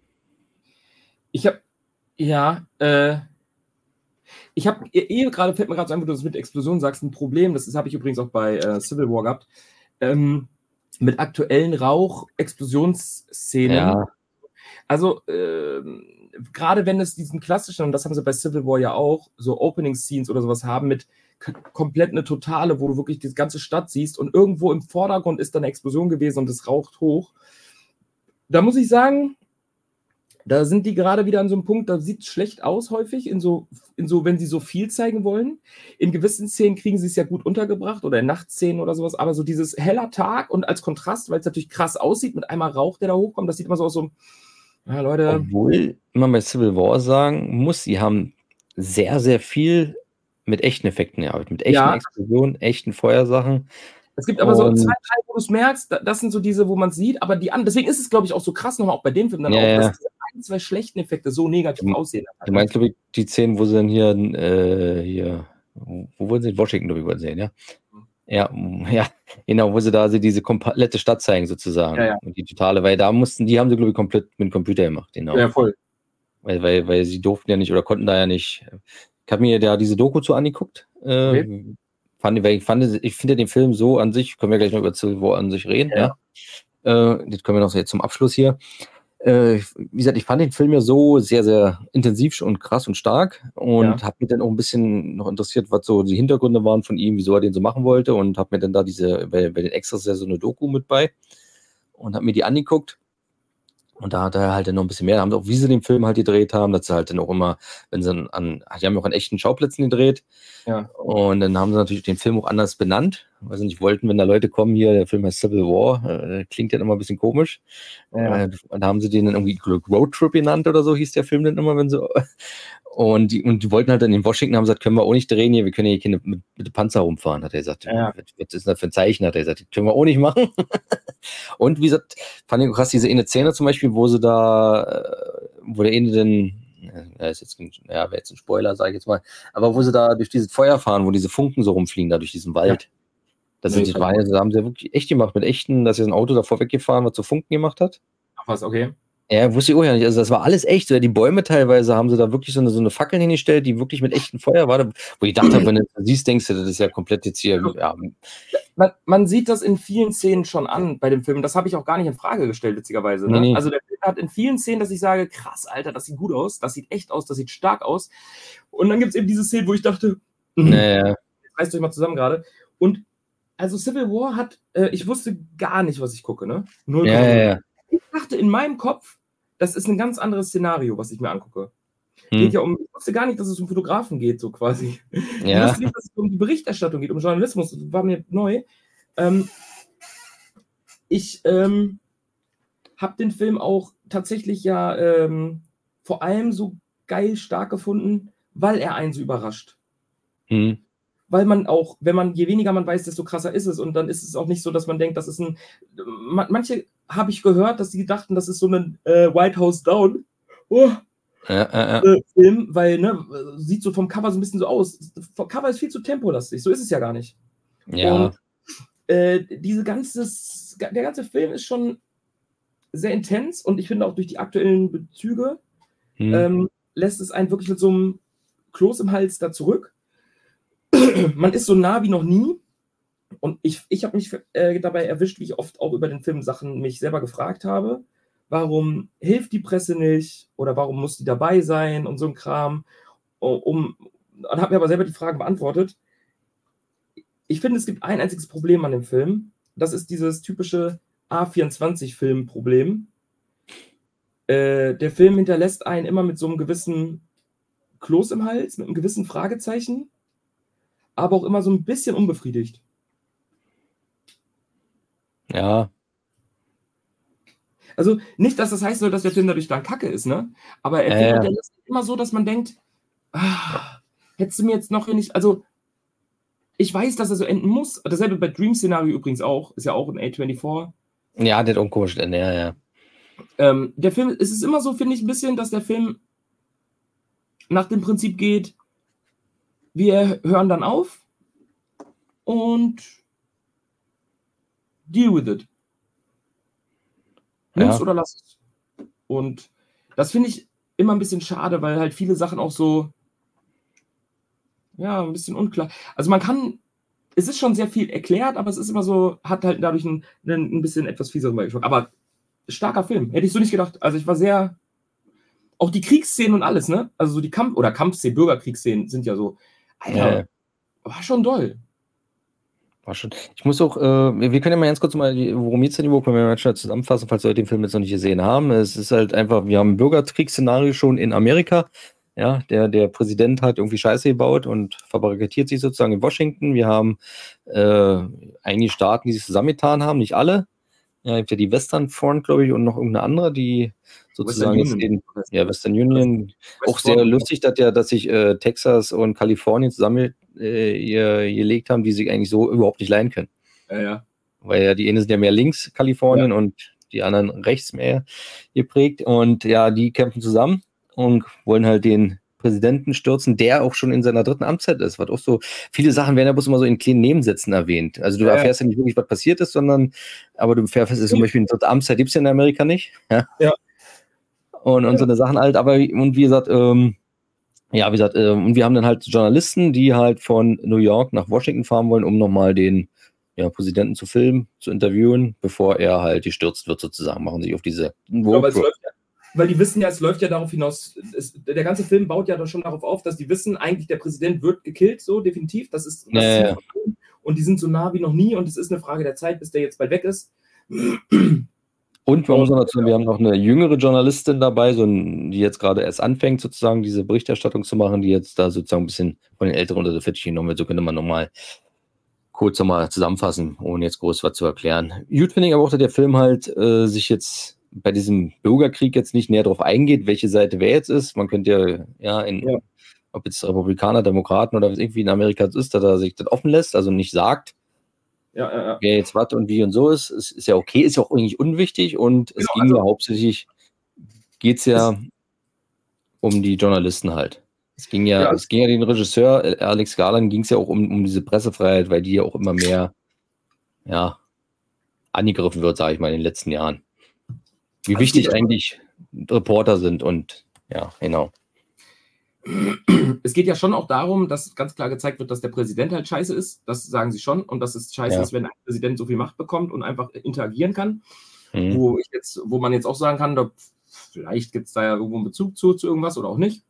Gerade fällt mir gerade so ein, wo du das mit Explosionen sagst, ein Problem, das habe ich übrigens auch bei Civil War gehabt, mit aktuellen Rauch-Explosionsszenen. Ja. Also, gerade wenn es diesen klassischen, und das haben sie bei Civil War ja auch, so Opening-Scenes oder sowas haben mit komplett eine Totale, wo du wirklich die ganze Stadt siehst und irgendwo im Vordergrund ist dann eine Explosion gewesen und es raucht hoch. Da muss ich sagen, da sind die gerade wieder an so einem Punkt, da sieht es schlecht aus häufig, wenn sie so viel zeigen wollen. In gewissen Szenen kriegen sie es ja gut untergebracht oder in Nachtszenen oder sowas, aber so dieses heller Tag und als Kontrast, weil es natürlich krass aussieht, mit einmal Rauch, der da hochkommt, das sieht immer so aus, so, ja, Leute. Obwohl man bei Civil War sagen muss, sie haben sehr, sehr viel mit echten Effekten gearbeitet, mit echten Explosionen, echten Feuersachen. Es gibt aber so 2, 3, wo du es merkst, das sind so diese, wo man es sieht, aber deswegen ist es, glaube ich, auch so krass nochmal auch bei dem Film dann auch, dass diese 1, 2 schlechten Effekte so negativ aussehen. Du meinst, glaube ich, die Szenen, wo sie dann hier, wo wollen sie in Washington, glaube ich, wollen sehen, ja? Ja, genau, wo sie diese komplette Stadt zeigen, sozusagen. Ja. Und die totale, weil die haben sie, glaube ich, komplett mit dem Computer gemacht, genau. Ja, voll. Weil sie durften ja nicht oder konnten da ja nicht Ich habe mir da diese Doku zu angeguckt. Okay. Ich finde den Film so an sich, können wir gleich noch über Civil War an sich reden, ja. Das können wir noch so jetzt zum Abschluss hier. Wie gesagt, ich fand den Film ja so sehr, sehr intensiv und krass und stark und habe mich dann auch ein bisschen noch interessiert, was so die Hintergründe waren von ihm, wieso er den so machen wollte und habe mir dann da bei den Extras ja so eine Doku mit bei und habe mir die angeguckt. Und da hat er halt dann noch ein bisschen mehr, da haben sie auch, wie sie den Film halt gedreht haben, dass sie halt dann auch immer, wenn sie die haben ja auch an echten Schauplätzen gedreht. Ja. Und dann haben sie natürlich den Film auch anders benannt, weil sie nicht wollten, wenn da Leute kommen hier, der Film heißt Civil War, klingt ja immer ein bisschen komisch. Ja. Und da haben sie den dann irgendwie Road Trip genannt oder so, hieß der Film dann immer, wenn sie. Und die wollten halt dann in Washington, haben gesagt, können wir auch nicht drehen hier, wir können hier mit dem Panzer rumfahren, hat er gesagt. Ja. Was ist das für ein Zeichen, hat er gesagt, das können wir auch nicht machen. Und wie gesagt, fand ich krass, diese eine Szene zum Beispiel, wo der eine dann, wäre jetzt ein Spoiler, sage ich jetzt mal, aber wo sie da durch dieses Feuer fahren, wo diese Funken so rumfliegen, da durch diesen Wald. Ja. Das haben sie ja wirklich echt gemacht, mit echten, dass sie ein Auto davor weggefahren, was so Funken gemacht hat. Ach was, okay. Ja, wusste ich auch ja nicht. Also das war alles echt. Die Bäume teilweise haben sie da wirklich so eine Fackeln hingestellt, die wirklich mit echtem Feuer war. Wo ich dachte, wenn du das siehst, denkst du, das ist ja komplett jetzt hier. Ja. Man sieht das in vielen Szenen schon an bei dem Film. Das habe ich auch gar nicht in Frage gestellt, witzigerweise. Ne? Nee. Also der Film hat in vielen Szenen, dass ich sage, krass, Alter, das sieht gut aus, das sieht echt aus, das sieht stark aus. Und dann gibt es eben diese Szenen, wo ich dachte, jetzt reißt euch mal zusammen gerade. Und also Civil War hat, ich wusste gar nicht, was ich gucke, ne? 0, ja. Ich dachte in meinem Kopf, das ist ein ganz anderes Szenario, was ich mir angucke. Geht ja ich wusste gar nicht, dass es um Fotografen geht, so quasi. Ja. Ich wusste nicht, dass es um die Berichterstattung geht, um Journalismus. Das war mir neu. Ich habe den Film auch tatsächlich ja vor allem so geil stark gefunden, weil er einen so überrascht. Weil man auch, je weniger man weiß, desto krasser ist es. Und dann ist es auch nicht so, dass man denkt, das ist manche habe ich gehört, dass die dachten, das ist so ein White House Down Film, weil, ne, sieht so vom Cover so ein bisschen so aus. Das Cover ist viel zu tempolastig, so ist es ja gar nicht. Ja. Und der ganze Film ist schon sehr intens und ich finde auch durch die aktuellen Bezüge lässt es einen wirklich mit so einem Kloß im Hals da zurück. Man ist so nah wie noch nie und ich habe mich dabei erwischt, wie ich oft auch über den Film Sachen mich selber gefragt habe. Warum hilft die Presse nicht oder warum muss die dabei sein und so ein Kram, und habe mir aber selber die Fragen beantwortet. Ich finde, es gibt ein einziges Problem an dem Film. Das ist dieses typische A24-Film-Problem. Der Film hinterlässt einen immer mit so einem gewissen Kloß im Hals, mit einem gewissen Fragezeichen, aber auch immer so ein bisschen unbefriedigt. Ja. Also nicht, dass das heißen soll, dass der Film dadurch dann kacke ist, ne? Aber der ist immer so, dass man denkt, hättest du mir jetzt noch nicht, also ich weiß, dass er so enden muss. Dasselbe bei Dream-Szenario übrigens auch, ist ja auch ein A24. Ja, der hat auch ein komisches Ende, ja. Der Film, es ist immer so, finde ich, ein bisschen, dass der Film nach dem Prinzip geht, wir hören dann auf und deal with it. Nimm's oder lass es. Und das finde ich immer ein bisschen schade, weil halt viele Sachen auch so, ja, ein bisschen unklar. Also es ist schon sehr viel erklärt, aber es ist immer so, hat halt dadurch ein bisschen etwas fieseren Beigeschmack. Aber starker Film, hätte ich so nicht gedacht. Also ich war sehr, auch die Kriegsszenen und alles, ne? Also so die Kampfszenen, Bürgerkriegsszenen sind ja so, Alter, war schon doll. War schon. Ich muss auch, wir können ja mal ganz kurz mal, worum geht's denn überhaupt, wenn wir mal schnell zusammenfassen, falls Leute den Film jetzt noch nicht gesehen haben. Es ist halt einfach, wir haben ein Bürgerkriegsszenario schon in Amerika. Ja, der Präsident hat irgendwie Scheiße gebaut und verbarrikadiert sich sozusagen in Washington. Wir haben einige Staaten, die sich zusammengetan haben, nicht alle. Ja, gibt ja die Western Front, glaube ich, und noch irgendeine andere, die sozusagen Western Union. Auch sehr lustig, dass sich Texas und Kalifornien zusammen gelegt haben, die sich eigentlich so überhaupt nicht leiden können. Ja. Weil ja die einen sind ja mehr links Kalifornien und die anderen rechts mehr geprägt. Und ja, die kämpfen zusammen und wollen halt den Präsidenten stürzen, der auch schon in seiner 3. Amtszeit ist. Was auch so, viele Sachen werden ja bloß immer so in kleinen Nebensätzen erwähnt. Also du erfährst ja nicht wirklich, was passiert ist, aber du erfährst zum Beispiel, eine 3. Amtszeit gibt es ja in Amerika nicht. Ja. Und so eine Sachen halt, und wie gesagt, Ja, wie gesagt, und wir haben dann halt Journalisten, die halt von New York nach Washington fahren wollen, um nochmal den Präsidenten zu filmen, zu interviewen, bevor er halt gestürzt wird sozusagen, machen sich auf diese Roadtrip. Weil die wissen ja, es läuft ja darauf hinaus, der ganze Film baut ja schon darauf auf, dass die wissen, eigentlich der Präsident wird gekillt, so definitiv, das ist und die sind so nah wie noch nie und es ist eine Frage der Zeit, bis der jetzt bald weg ist. Und man muss noch dazu sagen, wir haben noch eine jüngere Journalistin dabei, die jetzt gerade erst anfängt, sozusagen diese Berichterstattung zu machen, die jetzt da sozusagen ein bisschen von den Älteren unter der Fittiche genommen wird. So könnte man nochmal kurz nochmal zusammenfassen, ohne jetzt groß was zu erklären. Gut finde ich aber auch, dass der Film halt sich jetzt bei diesem Bürgerkrieg jetzt nicht näher darauf eingeht, welche Seite wer jetzt ist. Man könnte ob jetzt Republikaner, Demokraten oder was irgendwie in Amerika ist, dass er sich das offen lässt, also nicht sagt, wer jetzt was und wie und so ist ja okay, ist ja auch eigentlich unwichtig und es ging ja hauptsächlich, geht es ja um die Journalisten halt. Es ging ja den Regisseur, Alex Garland, ging es ja auch um diese Pressefreiheit, weil die ja auch immer mehr angegriffen wird, sage ich mal, in den letzten Jahren. Wie wichtig eigentlich Reporter sind und genau. Es geht ja schon auch darum, dass ganz klar gezeigt wird, dass der Präsident halt scheiße ist. Das sagen sie schon. Und dass es scheiße ist, wenn ein Präsident so viel Macht bekommt und einfach interagieren kann. Wo man jetzt auch sagen kann, vielleicht gibt es da ja irgendwo einen Bezug zu irgendwas oder auch nicht.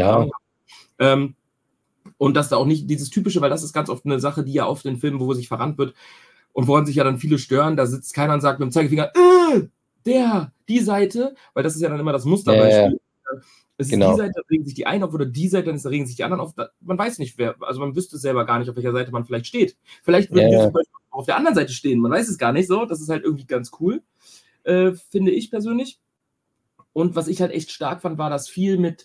Und dass da auch nicht dieses Typische, weil das ist ganz oft eine Sache, die ja oft in Filmen, wo sich verrannt wird und woran sich ja dann viele stören, da sitzt keiner und sagt mit dem Zeigefinger, die Seite, weil das ist ja dann immer das Musterbeispiel. Es ist die Seite, da regen sich die einen auf, oder die Seite, dann regen sich die anderen auf. Man weiß nicht, also man wüsste selber gar nicht, auf welcher Seite man vielleicht steht. Vielleicht würden wir zum Beispiel auf der anderen Seite stehen, man weiß es gar nicht so. Das ist halt irgendwie ganz cool, finde ich persönlich. Und was ich halt echt stark fand, war, dass viel mit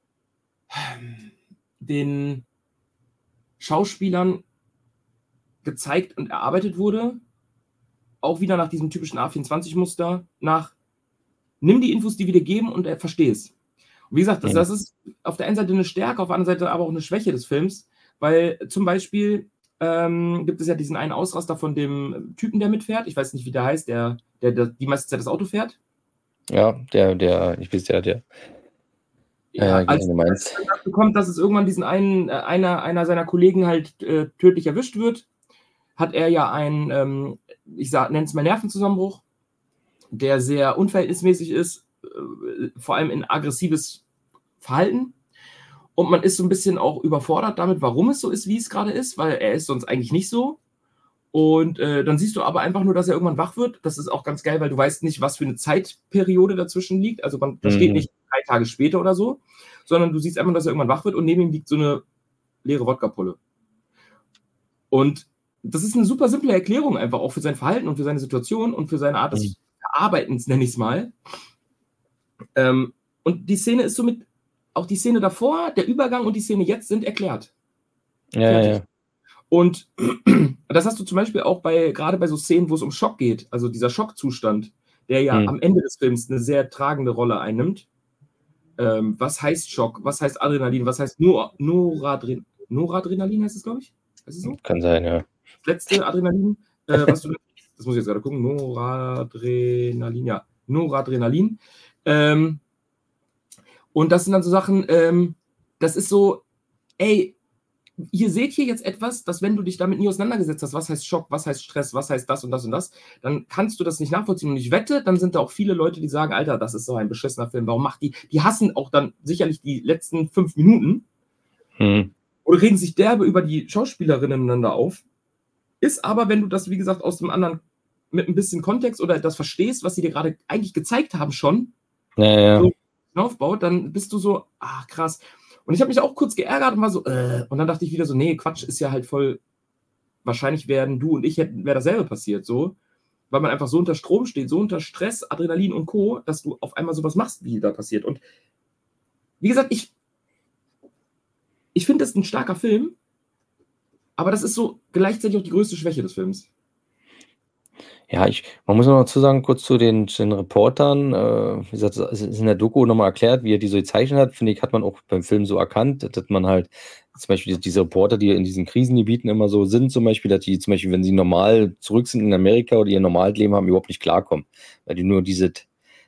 den Schauspielern gezeigt und erarbeitet wurde. Auch wieder nach diesem typischen A24-Muster, nimm die Infos, die wir dir geben und versteh es. Und wie gesagt, das ist auf der einen Seite eine Stärke, auf der anderen Seite aber auch eine Schwäche des Films, weil zum Beispiel gibt es ja diesen einen Ausraster von dem Typen, der mitfährt. Ich weiß nicht, wie der heißt, der die meiste Zeit das Auto fährt. Ja, ich weiß der. Als es dazu kommt, dass es irgendwann diesen einer seiner Kollegen halt tödlich erwischt wird, hat er ja einen, ich nenne es mal Nervenzusammenbruch, der sehr unverhältnismäßig ist, vor allem in aggressives Verhalten. Und man ist so ein bisschen auch überfordert damit, warum es so ist, wie es gerade ist, weil er ist sonst eigentlich nicht so. Und dann siehst du aber einfach nur, dass er irgendwann wach wird. Das ist auch ganz geil, weil du weißt nicht, was für eine Zeitperiode dazwischen liegt. Also da steht nicht 3 Tage später oder so, sondern du siehst einfach, dass er irgendwann wach wird und neben ihm liegt so eine leere Wodka-Pulle. Und das ist eine super simple Erklärung einfach auch für sein Verhalten und für seine Situation und für seine Art des Verarbeitens, nenne ich es mal. Und die Szene ist somit, auch die Szene davor, der Übergang und die Szene jetzt sind erklärt. Ja. Und das hast du zum Beispiel auch gerade bei so Szenen, wo es um Schock geht, also dieser Schockzustand, der ja am Ende des Films eine sehr tragende Rolle einnimmt. Was heißt Schock? Was heißt Adrenalin? Was heißt Noradrenalin heißt es, glaube ich? Heißt es so? Kann sein, ja. Das letzte Adrenalin, das muss ich jetzt gerade gucken, Noradrenalin. Und das sind dann so Sachen, das ist so, ihr seht hier jetzt etwas, dass wenn du dich damit nie auseinandergesetzt hast, was heißt Schock, was heißt Stress, was heißt das und das und das, dann kannst du das nicht nachvollziehen. Und ich wette, dann sind da auch viele Leute, die sagen, Alter, das ist so ein beschissener Film, warum macht die hassen auch dann sicherlich die letzten 5 Minuten oder regen sich derbe über die Schauspielerinnen miteinander auf. Ist aber, wenn du das, wie gesagt, aus dem anderen mit ein bisschen Kontext oder das verstehst, was sie dir gerade eigentlich gezeigt haben schon, so aufbaut, dann bist du so, krass. Und ich habe mich auch kurz geärgert und war so, und dann dachte ich wieder so, nee, Quatsch, ist ja halt voll, wahrscheinlich wären du und ich, wäre dasselbe passiert, so, weil man einfach so unter Strom steht, so unter Stress, Adrenalin und Co., dass du auf einmal sowas machst, wie da passiert. Und wie gesagt, ich finde das ein starker Film, aber das ist so gleichzeitig auch die größte Schwäche des Films. Ja, man muss noch dazu sagen, kurz zu den Reportern, wie gesagt, es ist in der Doku nochmal erklärt, wie er die so gezeichnet hat, finde ich, hat man auch beim Film so erkannt, dass man halt zum Beispiel diese Reporter, die in diesen Krisengebieten immer so sind, zum Beispiel, dass die zum Beispiel, wenn sie normal zurück sind in Amerika oder ihr normales Leben haben, überhaupt nicht klarkommen, weil die nur diese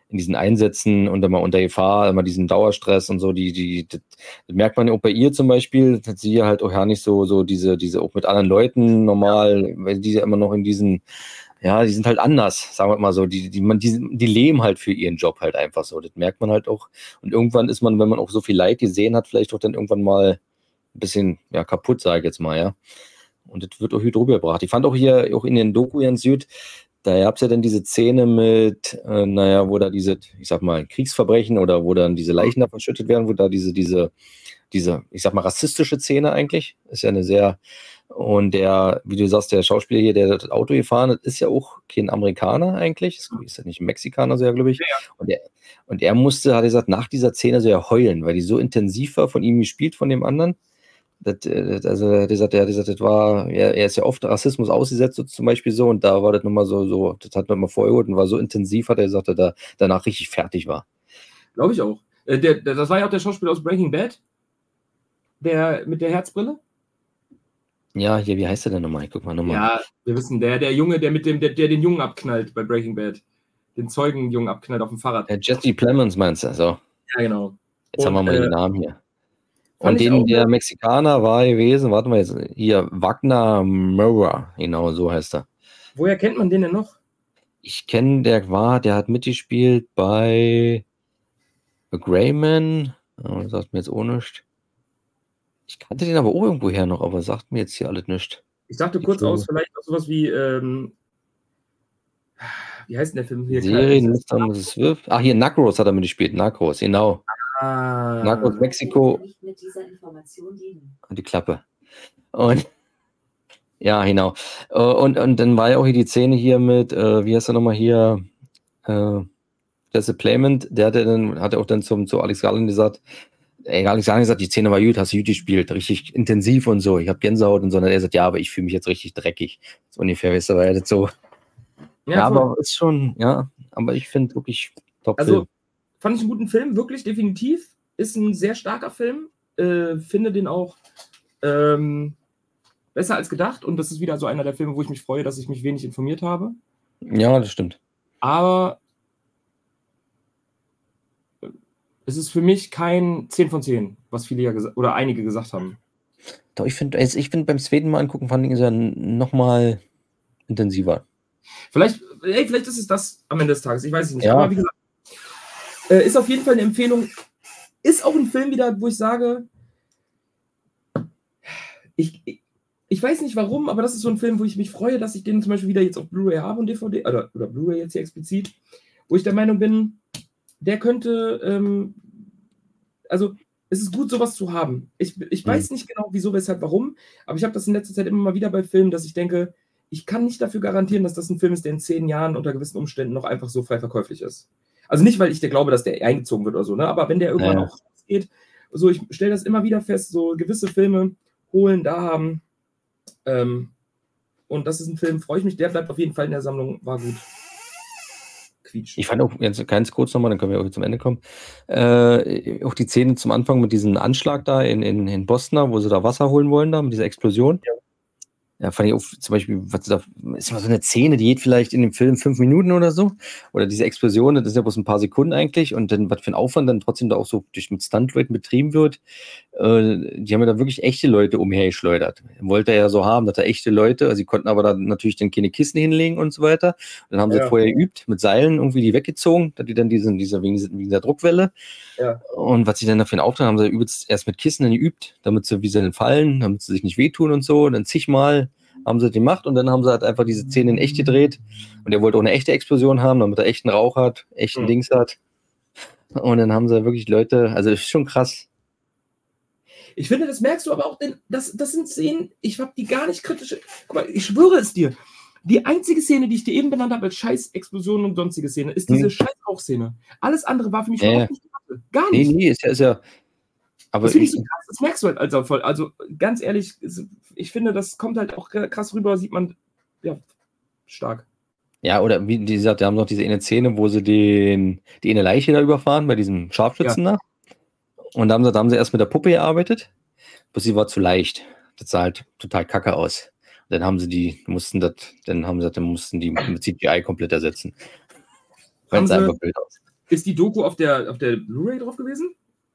in diesen Einsätzen und immer unter Gefahr, immer diesen Dauerstress und so, das merkt man ja auch bei ihr zum Beispiel, dass sie halt auch ja nicht so diese auch mit anderen Leuten normal, weil die ja immer noch in diesen, ja, die sind halt anders, sagen wir mal so, die leben halt für ihren Job halt einfach so, das merkt man halt auch. Und irgendwann ist man, wenn man auch so viel Leid gesehen hat, vielleicht auch dann irgendwann mal ein bisschen, ja, kaputt, sage ich jetzt mal, ja. Und das wird auch hier drüber gebracht. Ich fand auch hier, auch in den Doku in Süd, da gab es ja dann diese Szene mit, wo da diese, ich sag mal, Kriegsverbrechen oder wo dann diese Leichen da verschüttet werden, wo da diese, ich sag mal, rassistische Szene eigentlich, ist ja eine sehr, und der, wie du sagst, der Schauspieler hier, der das Auto gefahren hat, ist ja auch kein Amerikaner eigentlich, ist ja nicht ein Mexikaner, so ja, glaube ich. Ja. Und er musste, hat er gesagt, nach dieser Szene so ja heulen, weil die so intensiv war, von ihm gespielt, von dem anderen. Er ist ja oft Rassismus ausgesetzt, so zum Beispiel so, und da war das nochmal so, das hat man mal vorgeholt und war so intensiv, hat er gesagt, dass er danach richtig fertig war. Glaube ich auch. Das war ja auch der Schauspieler aus Breaking Bad, der mit der Herzbrille. Ja, hier, wie heißt der denn nochmal? Ich guck mal nochmal. Ja, wir wissen, der Junge, der den Jungen abknallt bei Breaking Bad. Den Zeugenjungen abknallt auf dem Fahrrad. Jesse Plemons meinst du? So. Ja, genau. Jetzt haben wir mal den Namen hier. Und der Mexikaner war gewesen, warte mal jetzt, hier, Wagner Moura, genau, so heißt er. Woher kennt man den denn noch? Ich kenne, der hat mitgespielt bei Greyman, das sagt mir jetzt auch nichts. Ich kannte den aber auch irgendwo her noch, aber sagt mir jetzt hier alles nichts. Ich dachte kurz aus, vielleicht auch sowas wie heißt denn der Film hier? Serien, ach, hier, Narcos hat er mitgespielt, Narcos, genau. Narcos Mexiko. Mit dieser Information dienen. Die Klappe. Und ja, genau. Und dann war ja auch hier die Szene hier mit, wie heißt er nochmal hier, Jesse Plemons, der hat auch dann zu Alex Garland gesagt, Alex Garland gesagt, die Szene war gut, hast du gut gespielt, richtig intensiv und so, ich habe Gänsehaut und so, und er sagt, ja, aber ich fühle mich jetzt richtig dreckig. So ungefähr, weißt du, war das so. Ja, aber ist schon, ja, aber ich finde wirklich top. Also, fand ich einen guten Film, wirklich, definitiv. Ist ein sehr starker Film. Finde den auch besser als gedacht. Und das ist wieder so einer der Filme, wo ich mich freue, dass ich mich wenig informiert habe. Ja, das stimmt. Aber es ist für mich kein 10 von 10, was viele ja oder einige gesagt haben. Doch, ich finde beim zweiten Mal angucken, fand ich es ja nochmal intensiver. Vielleicht ist es das am Ende des Tages, ich weiß es nicht. Ja. Aber wie gesagt, ist auf jeden Fall eine Empfehlung. Ist auch ein Film wieder, wo ich sage, ich weiß nicht warum, aber das ist so ein Film, wo ich mich freue, dass ich den zum Beispiel wieder jetzt auf Blu-ray habe und DVD, oder Blu-ray jetzt hier explizit, wo ich der Meinung bin, der könnte, also es ist gut, sowas zu haben. Ich weiß nicht genau, wieso, weshalb, warum, aber ich habe das in letzter Zeit immer mal wieder bei Filmen, dass ich denke, ich kann nicht dafür garantieren, dass das ein Film ist, der in 10 Jahren unter gewissen Umständen noch einfach so frei verkäuflich ist. Also nicht, weil ich glaube, dass der eingezogen wird oder so, ne? Aber wenn der irgendwann auch rausgeht, so, ich stelle das immer wieder fest, so gewisse Filme holen, da haben, und das ist ein Film, freue ich mich, der bleibt auf jeden Fall in der Sammlung, war gut. Quietsch. Ich fand auch, jetzt ganz kurz nochmal, dann können wir auch zum Ende kommen, auch die Szene zum Anfang mit diesem Anschlag da in Boston, wo sie da Wasser holen wollen, da mit dieser Explosion. Ja, fand ich auch zum Beispiel, was da ist immer so eine Szene, die geht vielleicht in dem Film 5 Minuten oder so. Oder diese Explosion, das ist ja bloß ein paar Sekunden eigentlich. Und dann, was für ein Aufwand dann trotzdem da auch so mit Stuntleuten betrieben wird. Die haben ja da wirklich echte Leute umhergeschleudert. Wollte er ja so haben, dass da echte Leute, also sie konnten aber da natürlich dann keine Kissen hinlegen und so weiter. Und dann haben sie vorher geübt, mit Seilen irgendwie die weggezogen, dass die dann wegen dieser Druckwelle. Ja. Und was sie dann dafür auftragen, haben sie übelst erst mit Kissen dann geübt, damit sie, wie sie dann fallen, damit sie sich nicht wehtun und so. Und dann zigmal haben sie das gemacht und dann haben sie halt einfach diese Szene in echt gedreht. Und er wollte auch eine echte Explosion haben, damit er echten Rauch hat, echten Dings hat. Und dann haben sie wirklich Leute, also das ist schon krass. Ich finde, das merkst du aber auch, denn das sind Szenen, ich habe die gar nicht kritisch. Guck mal, ich schwöre es dir. Die einzige Szene, die ich dir eben benannt habe als Scheiß-Explosion und sonstige Szene, ist diese Scheiß-Rauch-Szene. Alles andere war für mich überhaupt nicht Karte. Gar nicht. Nee, ist ja. Aber das finde ich so krass, das merkst du halt also voll. Also ganz ehrlich, ich finde, das kommt halt auch krass rüber, sieht man, ja, stark. Ja, oder wie gesagt, die haben noch diese eine Szene, wo sie die eine Leiche da überfahren, bei diesem Scharfschützen da. Und da haben sie erst mit der Puppe gearbeitet, bis sie war zu leicht. Das sah halt total kacke aus. Und dann mussten die mit CGI komplett ersetzen. Weil es einfach blöd aus. Ist die Doku auf der Blu-ray drauf gewesen?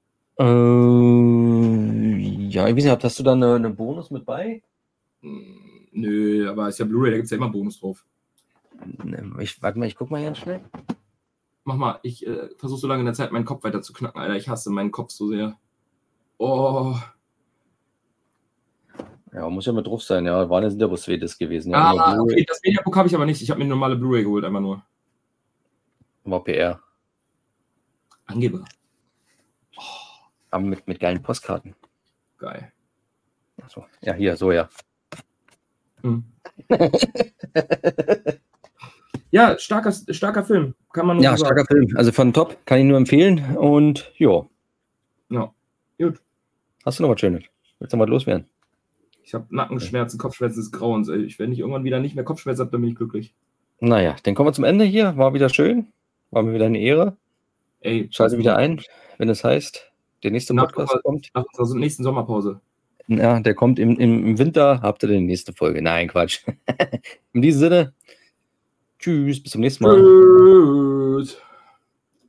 Ja, ich weiß nicht, hast du da eine Bonus mit bei? Nö, aber ist ja Blu-ray, da gibt es ja immer Bonus drauf. Warte mal, ich guck mal ganz schnell. Mach mal, ich versuche so lange in der Zeit meinen Kopf weiter zu knacken, Alter. Ich hasse meinen Kopf so sehr. Oh. Ja, muss ja mit drauf sein, ja. Waren jetzt der Svetes gewesen. Ja, okay, das Mediabook habe ich aber nicht. Ich habe mir eine normale Blu-ray geholt, einfach nur. War PR. Angeber. Aber mit geilen Postkarten. Geil. Achso. Ja, hier, so, ja. Ja, starker Film. Kann man nur ja, starker Film. Also von Top kann ich nur empfehlen. Und jo. Ja, gut. Hast du noch was Schönes? Willst du noch was loswerden? Ich habe Nackenschmerzen, Kopfschmerzen des Grauens. Ey. Wenn ich irgendwann wieder nicht mehr Kopfschmerzen habe, dann bin ich glücklich. Naja, dann kommen wir zum Ende hier. War wieder schön. War mir wieder eine Ehre. Ey, schalte wieder ein, wenn es heißt, der nächste Podcast kommt. Nach unserer nächsten Sommerpause. Ja, der kommt im Winter. Habt ihr die nächste Folge? Nein, Quatsch. In diesem Sinne, tschüss, bis zum nächsten Mal. Tschüss.